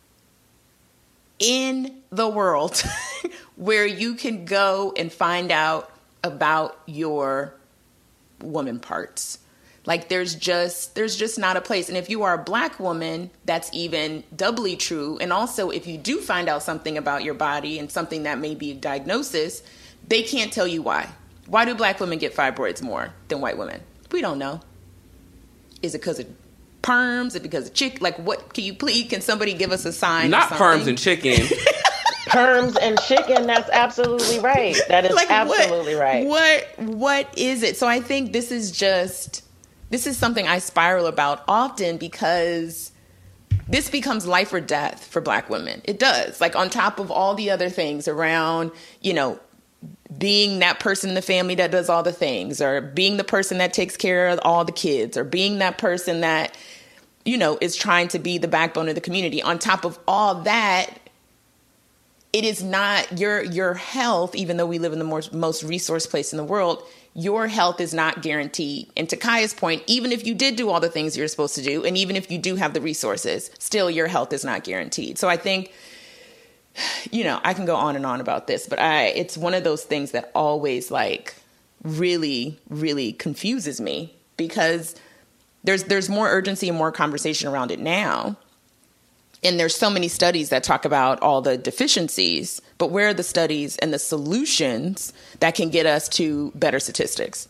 in the world where you can go and find out about your woman parts. Like, there's just not a place. And if you are a Black woman, that's even doubly true. And also, if you do find out something about your body and something that may be a diagnosis, they can't tell you why. Why do Black women get fibroids more than white women? We don't know. Is it because of perms? Is it because of chick? Like, what? Can somebody give us a sign? Not perms and chicken. Perms and chicken. That's absolutely right. That is like, absolutely right. What is it? So I think this is something I spiral about often because this becomes life or death for Black women. It does. Like, on top of all the other things around, being that person in the family that does all the things, or being the person that takes care of all the kids, or being that person that, is trying to be the backbone of the community. On top of all that, it is not your health, even though we live in the most resource place in the world, your health is not guaranteed. And to Kaya's point, even if you did do all the things you're supposed to do, and even if you do have the resources, still your health is not guaranteed. So I think, I can go on and on about this, but it's one of those things that always, like, really, really confuses me because there's more urgency and more conversation around it now. And there's so many studies that talk about all the deficiencies, but where are the studies and the solutions that can get us to better statistics?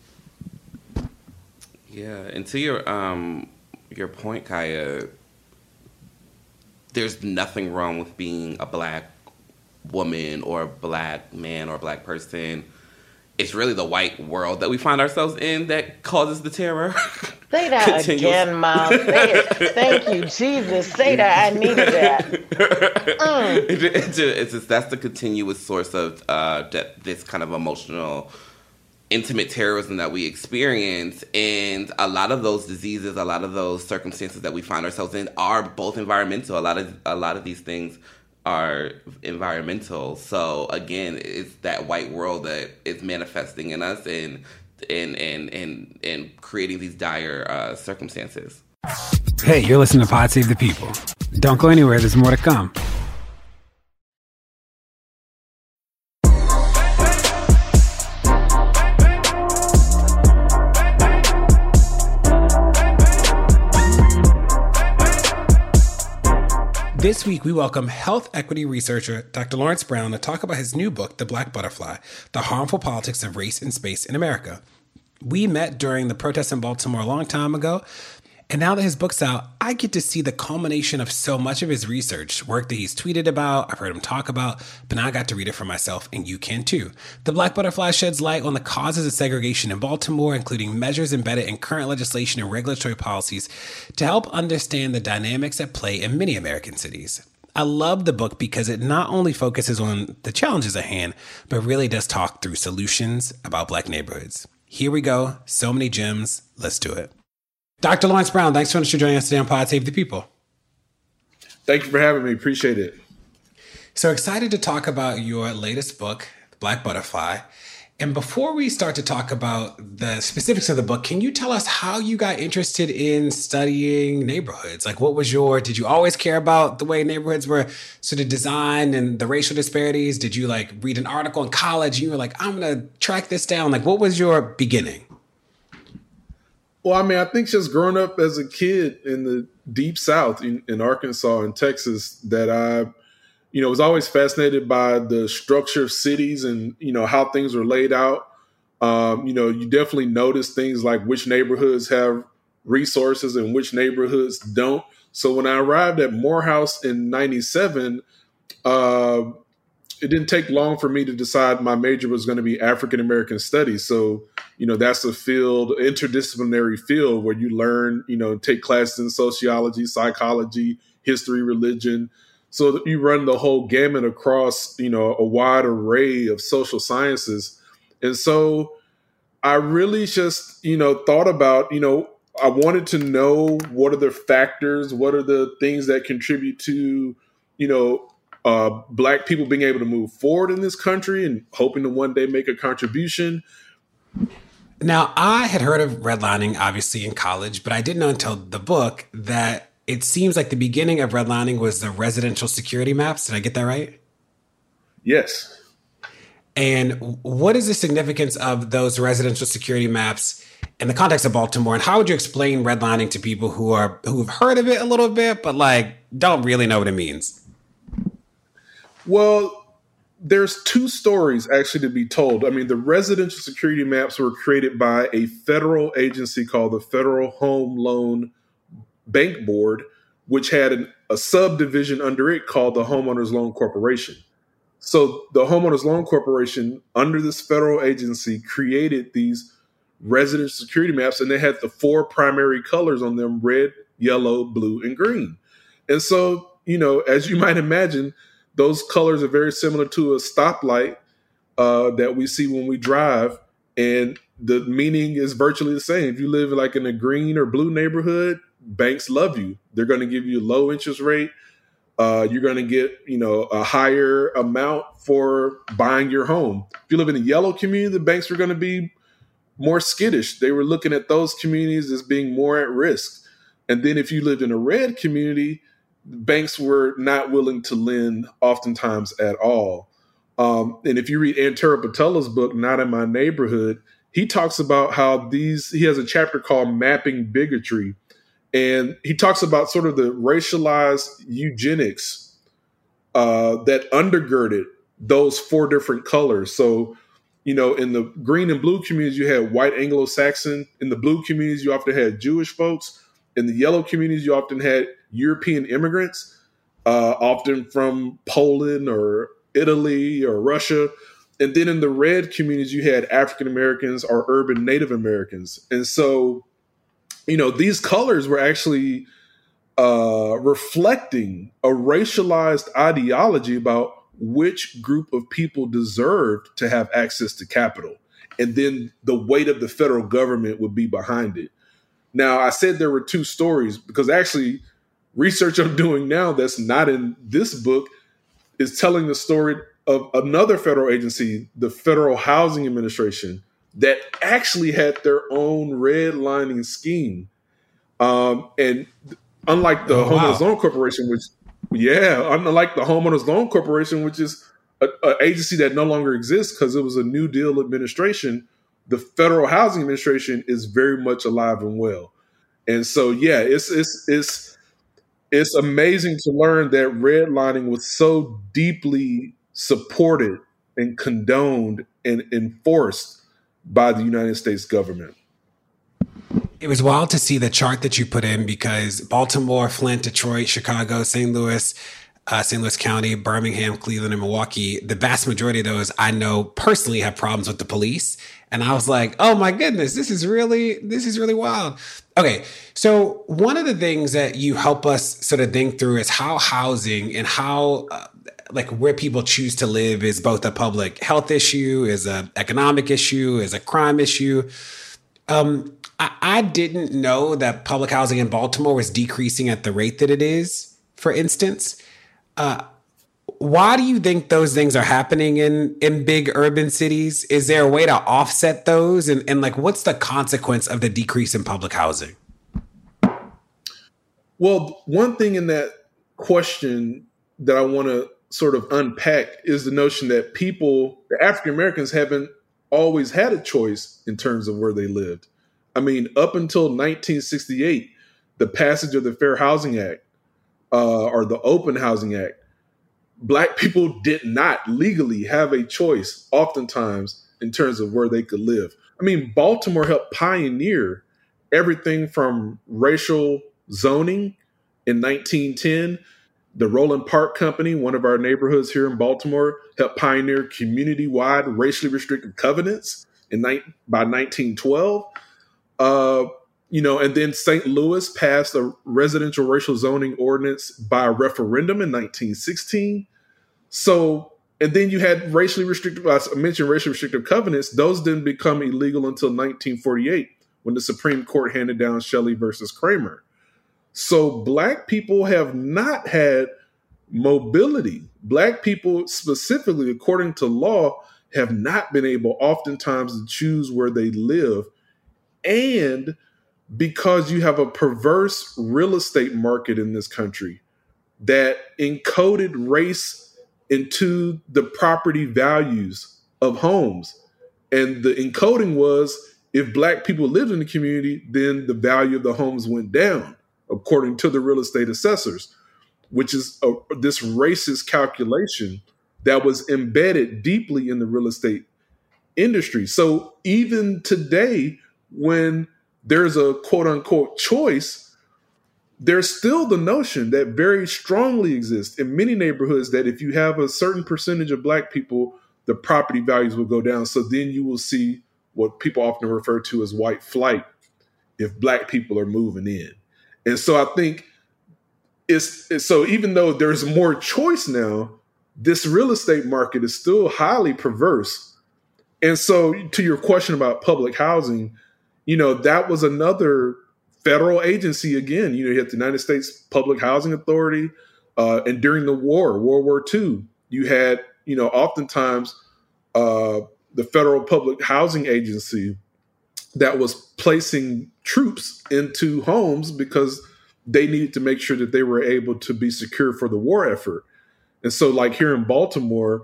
Yeah, and to your point, Kaya, there's nothing wrong with being a Black woman or a Black man or a Black person. It's really the white world that we find ourselves in that causes the terror. Say that again, Mom. Say it. Thank you, Jesus. Say that. I needed that. That's the continuous source of this kind of emotional, intimate terrorism that we experience. And a lot of those diseases, a lot of those circumstances that we find ourselves in are both environmental. A lot of these things are environmental. So again, it's that white world that is manifesting in us and creating these dire circumstances. Hey, you're listening to Pod Save the People. Don't go anywhere. There's more to come. This week, we welcome health equity researcher Dr. Lawrence Brown to talk about his new book, The Black Butterfly, The Harmful Politics of Race and Space in America. We met during the protests in Baltimore a long time ago, and now that his book's out, I get to see the culmination of so much of his research, work that he's tweeted about, I've heard him talk about, but now I got to read it for myself, and you can too. The Black Butterfly sheds light on the causes of segregation in Baltimore, including measures embedded in current legislation and regulatory policies to help understand the dynamics at play in many American cities. I love the book because it not only focuses on the challenges at hand, but really does talk through solutions about Black neighborhoods. Here we go. So many gems. Let's do it. Dr. Lawrence Brown, thanks so much for joining us today on Pod Save the People. Thank you for having me. Appreciate it. So excited to talk about your latest book, The Black Butterfly. And before we start to talk about the specifics of the book, can you tell us how you got interested in studying neighborhoods? Like, did you always care about the way neighborhoods were sort of designed and the racial disparities? Did you read an article in college and you were like, I'm going to track this down? Like, what was your beginning? Well, I think just growing up as a kid in the deep South in Arkansas and Texas, that I, was always fascinated by the structure of cities and, how things were laid out. You definitely notice things like which neighborhoods have resources and which neighborhoods don't. So when I arrived at Morehouse in 97, it didn't take long for me to decide my major was going to be African American studies. So, that's a interdisciplinary field where you learn, take classes in sociology, psychology, history, religion. So you run the whole gamut across, a wide array of social sciences. And so I really just, thought about, I wanted to know what are the factors, what are the things that contribute to, Black people being able to move forward in this country and hoping to one day make a contribution. Now, I had heard of redlining, obviously, in college, but I didn't know until the book that it seems like the beginning of redlining was the residential security maps. Did I get that right? Yes. And what is the significance of those residential security maps in the context of Baltimore? And how would you explain redlining to people who've heard of it a little bit, but don't really know what it means? Well, there's two stories actually to be told. The residential security maps were created by a federal agency called the Federal Home Loan Bank Board, which had a subdivision under it called the Homeowners Loan Corporation. So the Homeowners Loan Corporation, under this federal agency, created these residential security maps, and they had the four primary colors on them: red, yellow, blue, and green. And so, as you might imagine, those colors are very similar to a stoplight that we see when we drive. And the meaning is virtually the same. If you live in a green or blue neighborhood, banks love you. They're going to give you a low interest rate. You're going to get, a higher amount for buying your home. If you live in a yellow community, the banks are going to be more skittish. They were looking at those communities as being more at risk. And then if you lived in a red community, banks were not willing to lend oftentimes at all. And if you read Antero Patella's book, Not in My Neighborhood, he talks about how he has a chapter called Mapping Bigotry. And he talks about sort of the racialized eugenics that undergirded those four different colors. So, in the green and blue communities, you had white Anglo-Saxon. In the blue communities, you often had Jewish folks. In the yellow communities, you often had European immigrants, often from Poland or Italy or Russia. And then in the red communities, you had African Americans or urban Native Americans. And so, these colors were actually reflecting a racialized ideology about which group of people deserved to have access to capital. And then the weight of the federal government would be behind it. Now, I said there were two stories because actually research I'm doing now that's not in this book is telling the story of another federal agency, the Federal Housing Administration, that actually had their own redlining scheme. And unlike the Homeowners Loan Corporation, unlike the Homeowners Loan Corporation, which is an agency that no longer exists because it was a New Deal administration, the Federal Housing Administration is very much alive and well. And so, it's it's amazing to learn that redlining was so deeply supported and condoned and enforced by the United States government. It was wild to see the chart that you put in, because Baltimore, Flint, Detroit, Chicago, St. Louis County, Birmingham, Cleveland, and Milwaukee, the vast majority of those I know personally have problems with the police. And I was like, oh my goodness, this is really wild. Okay, so one of the things that you help us sort of think through is how housing and how like where people choose to live is both a public health issue, is an economic issue, is a crime issue. I didn't know that public housing in Baltimore was decreasing at the rate that it is, for instance. Why do you think those things are happening in big urban cities? Is there a way to offset those? And like, what's the consequence of the decrease in public housing? Well, one thing in that question that I want to sort of unpack is the notion that the African Americans, haven't always had a choice in terms of where they lived. I mean, up until 1968, the passage of the Fair Housing Act, or the Open Housing Act, Black people did not legally have a choice oftentimes in terms of where they could live. I mean, Baltimore helped pioneer everything from racial zoning in 1910. The Roland Park Company, one of our neighborhoods here in Baltimore, helped pioneer community-wide racially restricted covenants by 1912. And then St. Louis passed a residential racial zoning ordinance by a referendum in 1916. So, and then you had racially restricted, I mentioned racially restrictive covenants. Those didn't become illegal until 1948 when the Supreme Court handed down Shelley versus Kramer. So Black people have not had mobility. Black people specifically, according to law, have not been able oftentimes to choose where they live. And because you have a perverse real estate market in this country that encoded race into the property values of homes. And the encoding was, if Black people lived in the community, then the value of the homes went down, according to the real estate assessors, which is this racist calculation that was embedded deeply in the real estate industry. So even today, when there's a quote unquote choice, there's still the notion that very strongly exists in many neighborhoods that if you have a certain percentage of Black people, the property values will go down. So then you will see what people often refer to as white flight if Black people are moving in. And so I think so even though there's more choice now, this real estate market is still highly perverse. And so to your question about public housing, that was another federal agency again. You had the United States Public Housing Authority. And during the World War II, you had, oftentimes the Federal Public Housing Agency that was placing troops into homes because they needed to make sure that they were able to be secure for the war effort. And so like here in Baltimore,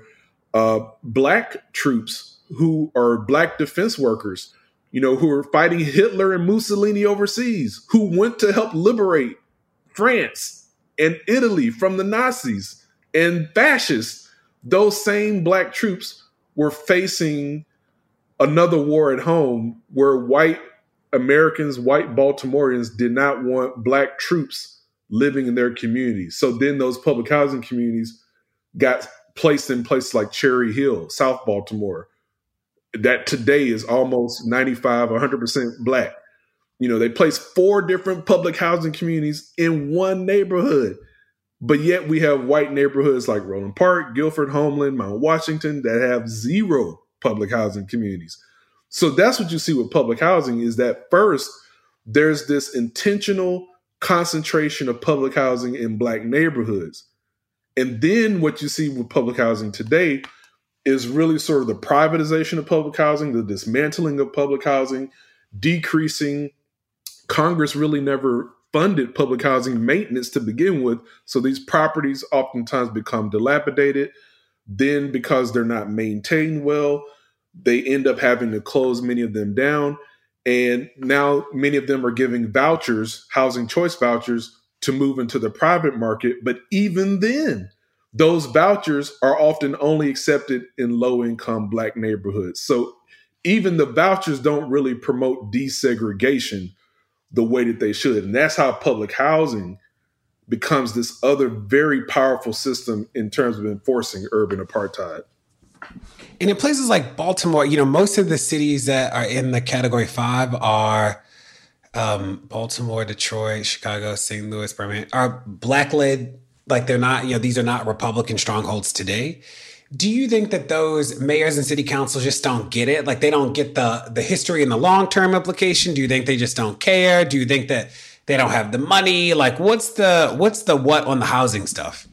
Black troops who are Black defense workers, who were fighting Hitler and Mussolini overseas, who went to help liberate France and Italy from the Nazis and fascists. Those same Black troops were facing another war at home where white Americans, white Baltimoreans did not want Black troops living in their communities. So then those public housing communities got placed in places like Cherry Hill, South Baltimore, that today is almost 95, 100% Black. They placed 4 different public housing communities in one neighborhood, but yet we have white neighborhoods like Roland Park, Guilford, Homeland, Mount Washington that have 0 public housing communities. So that's what you see with public housing is that first, there's this intentional concentration of public housing in Black neighborhoods. And then what you see with public housing today is really sort of the privatization of public housing, the dismantling of public housing, decreasing. Congress really never funded public housing maintenance to begin with. So these properties oftentimes become dilapidated. Then because they're not maintained well, they end up having to close many of them down. And now many of them are giving vouchers, housing choice vouchers, to move into the private market. But even then, those vouchers are often only accepted in low-income Black neighborhoods. So even the vouchers don't really promote desegregation the way that they should. And that's how public housing becomes this other very powerful system in terms of enforcing urban apartheid. And in places like Baltimore, most of the cities that are in the Category 5 are Baltimore, Detroit, Chicago, St. Louis, Birmingham, are Black-led. Like they're not, these are not Republican strongholds today. Do you think that those mayors and city councils just don't get it? Like they don't get the history and the long-term implication? Do you think they just don't care? Do you think that they don't have the money? Like what's the what on the housing stuff?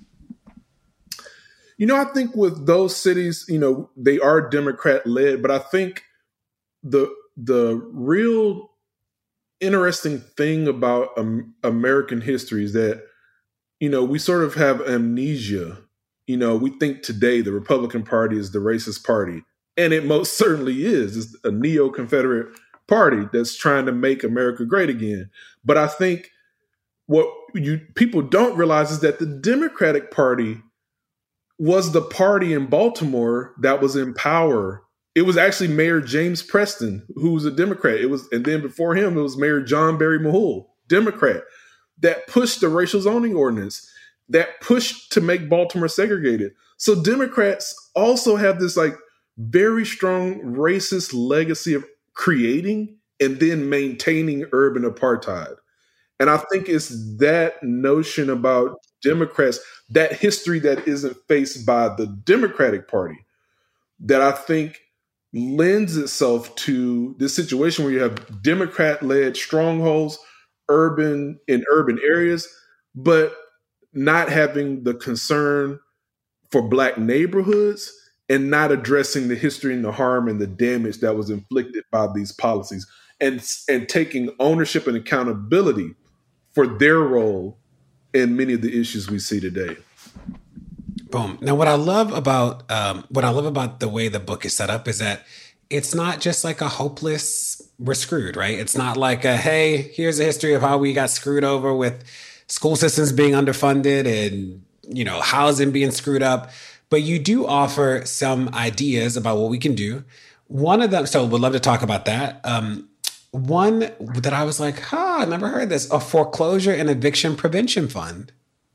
I think with those cities, they are Democrat-led, but I think the real interesting thing about American history is that, we sort of have amnesia. We think today the Republican Party is the racist party, and it most certainly is. It's a neo-Confederate party that's trying to make America great again. But I think what people don't realize is that the Democratic Party was the party in Baltimore that was in power. It was actually Mayor James Preston, who was a Democrat. And then before him, it was Mayor John Barry Mahul, Democrat, that pushed the racial zoning ordinance, that pushed to make Baltimore segregated. So Democrats also have this very strong racist legacy of creating and then maintaining urban apartheid. And I think it's that notion about Democrats, that history that isn't faced by the Democratic Party, that I think lends itself to this situation where you have Democrat-led strongholds in urban areas, but not having the concern for Black neighborhoods and not addressing the history and the harm and the damage that was inflicted by these policies, and taking ownership and accountability for their role in many of the issues we see today. Boom. Now, what I love about the way the book is set up is that it's not just like a hopeless, we're screwed, right? It's not like hey, here's a history of how we got screwed over with school systems being underfunded and, housing being screwed up. But you do offer some ideas about what we can do. One of them, so we'd love to talk about that. One that I was like, I never heard this, a foreclosure and eviction prevention fund.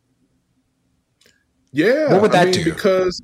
Yeah. What would that do? Because,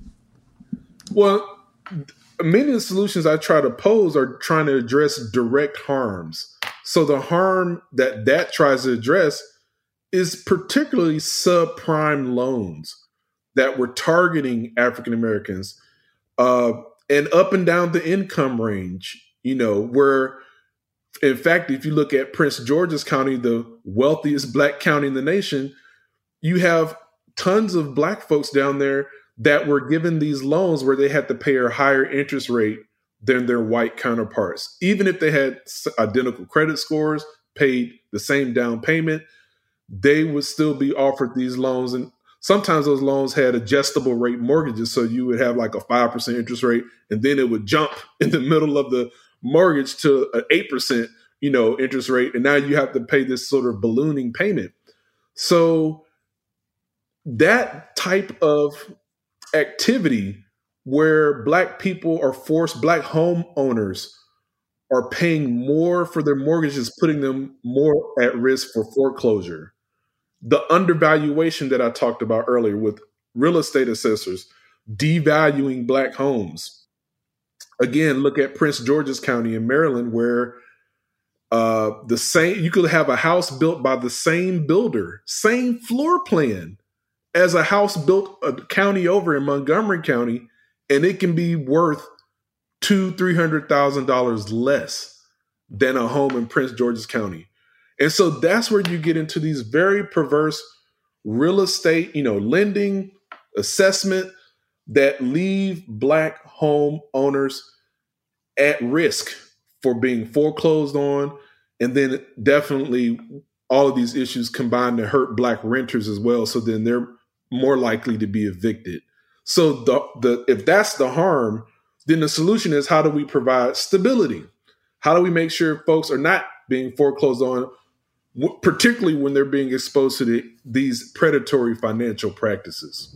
many of the solutions I try to pose are trying to address direct harms. So the harm that tries to address is particularly subprime loans that were targeting African Americans and up and down the income range, where, in fact, if you look at Prince George's County, the wealthiest Black county in the nation, you have tons of Black folks down there that were given these loans where they had to pay a higher interest rate than their white counterparts. Even if they had identical credit scores, paid the same down payment, they would still be offered these loans. And sometimes those loans had adjustable rate mortgages. So you would have like a 5% interest rate, and then it would jump in the middle of the mortgage to an 8%, interest rate. And now you have to pay this sort of ballooning payment. So that type of activity where Black people are forced, Black homeowners are paying more for their mortgages, putting them more at risk for foreclosure. The undervaluation that I talked about earlier with real estate assessors devaluing Black homes. Again, look at Prince George's County in Maryland, where you could have a house built by the same builder, same floor plan as a house built a county over in Montgomery County, and it can be worth $200,000-$300,000 less than a home in Prince George's County. And so that's where you get into these very perverse real estate, lending, assessment that leave Black homeowners at risk for being foreclosed on. And then definitely all of these issues combine to hurt Black renters as well. So then they're more likely to be evicted. So if that's the harm, then the solution is, how do we provide stability? How do we make sure folks are not being foreclosed on particularly when they're being exposed to these predatory financial practices.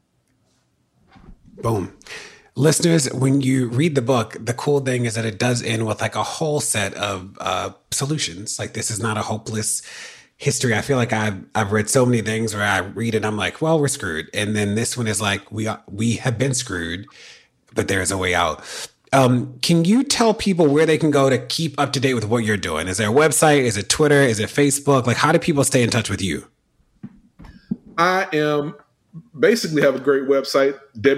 Boom. Listeners, when you read the book, the cool thing is that it does end with like a whole set of solutions. Like, this is not a hopeless history. I feel like I've read so many things where I read it, I'm like, well, we're screwed. And then this one is like, we have been screwed, but there's a way out. Can you tell people where they can go to keep up to date with what you're doing? Is there a website? Is it Twitter? Is it Facebook? Like, how do people stay in touch with you? I am basically have a great website,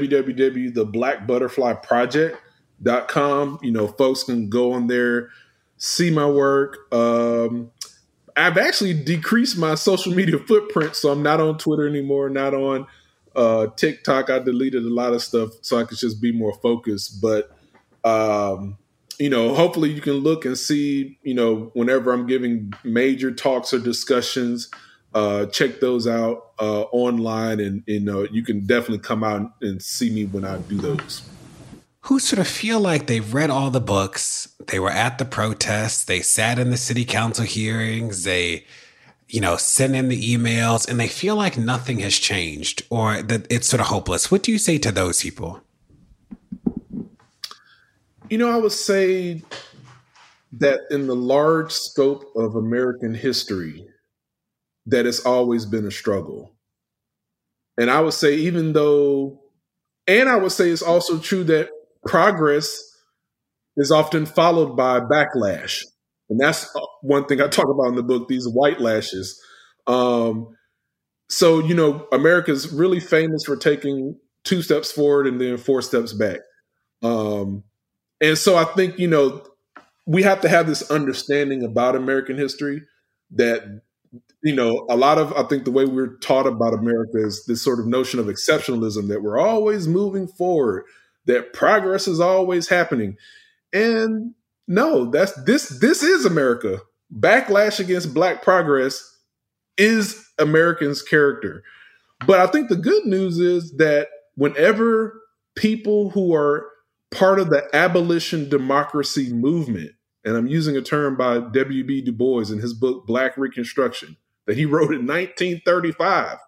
www.theblackbutterflyproject.com. You know, folks can go on there, see my work. I've actually decreased my social media footprint, so I'm not on Twitter anymore, not on TikTok. I deleted a lot of stuff so I could just be more focused. But, you know, hopefully you can look and see, you know, whenever I'm giving major talks or discussions, check those out online, and you know, you can definitely come out and see me when I do those. Who sort of feel like they've read all the books, they were at the protests, they sat in the city council hearings, they, you know, sent in the emails, and they feel like nothing has changed or that it's sort of hopeless. What do you say to those people? You know, I would say that in the large scope of American history, that it's always been a struggle. And I would say it's also true that progress is often followed by backlash. And that's one thing I talk about in the book, these white lashes. So, you know, America's really famous for taking 2 steps forward and then 4 steps back. And so I think, you know, we have to have this understanding about American history that, you know, I think the way we're taught about America is this sort of notion of exceptionalism, that we're always moving forward, that progress is always happening. And no, this is America. Backlash against Black progress is Americans' character. But I think the good news is that whenever people who are part of the abolition democracy movement, and I'm using a term by W.B. Du Bois in his book, Black Reconstruction, that he wrote in 1935,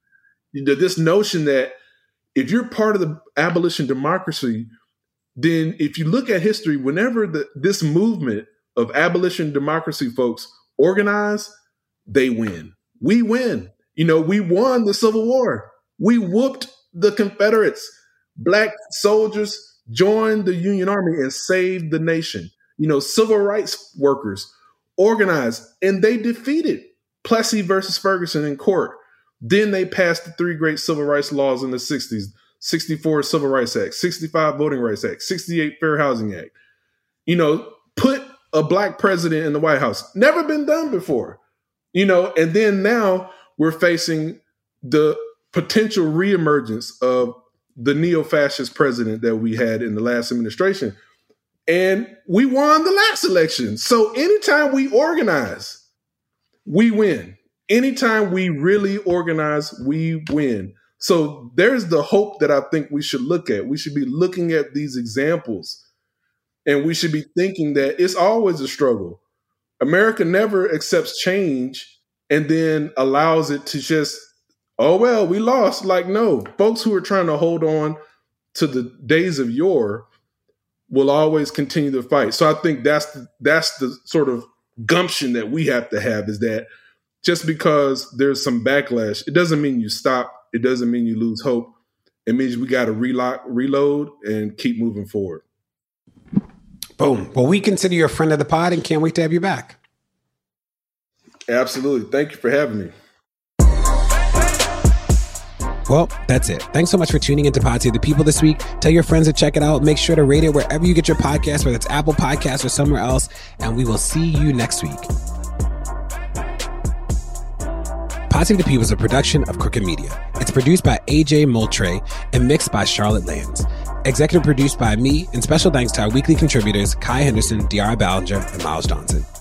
this notion that if you're part of the abolition democracy, then if you look at history, whenever this movement of abolition democracy folks organize, they win. We win. You know, we won the Civil War. We whooped the Confederates. Black soldiers joined the Union Army and saved the nation. You know, civil rights workers organized, and they defeated Plessy versus Ferguson in court. Then they passed the 3 great civil rights laws in the 60s, 64 Civil Rights Act, 65 Voting Rights Act, 68 Fair Housing Act. You know, put a Black president in the White House. Never been done before. You know, and then now we're facing the potential reemergence of the neo-fascist president that we had in the last administration. And we won the last election. So anytime we organize, we win. Anytime we really organize, we win. So there's the hope that I think we should look at. We should be looking at these examples, and we should be thinking that it's always a struggle. America never accepts change and then allows it to just, oh, well, we lost. Like, no, folks who are trying to hold on to the days of yore will always continue to fight. So I think that's the sort of gumption that we have to have, is that just because there's some backlash, it doesn't mean you stop. It doesn't mean you lose hope. It means we got to reload and keep moving forward. Boom. Well, we consider you a friend of the pod and can't wait to have you back. Absolutely. Thank you for having me. Well, that's it. Thanks so much for tuning into Pod Save the People this week. Tell your friends to check it out. Make sure to rate it wherever you get your podcast, whether it's Apple Podcasts or somewhere else. And we will see you next week. Pod Save the People is a production of Crooked Media. It's produced by AJ Moultrie and mixed by Charlotte Lands. Executive produced by me, and special thanks to our weekly contributors, Kai Henderson, Diara Ballinger, and Miles Johnson.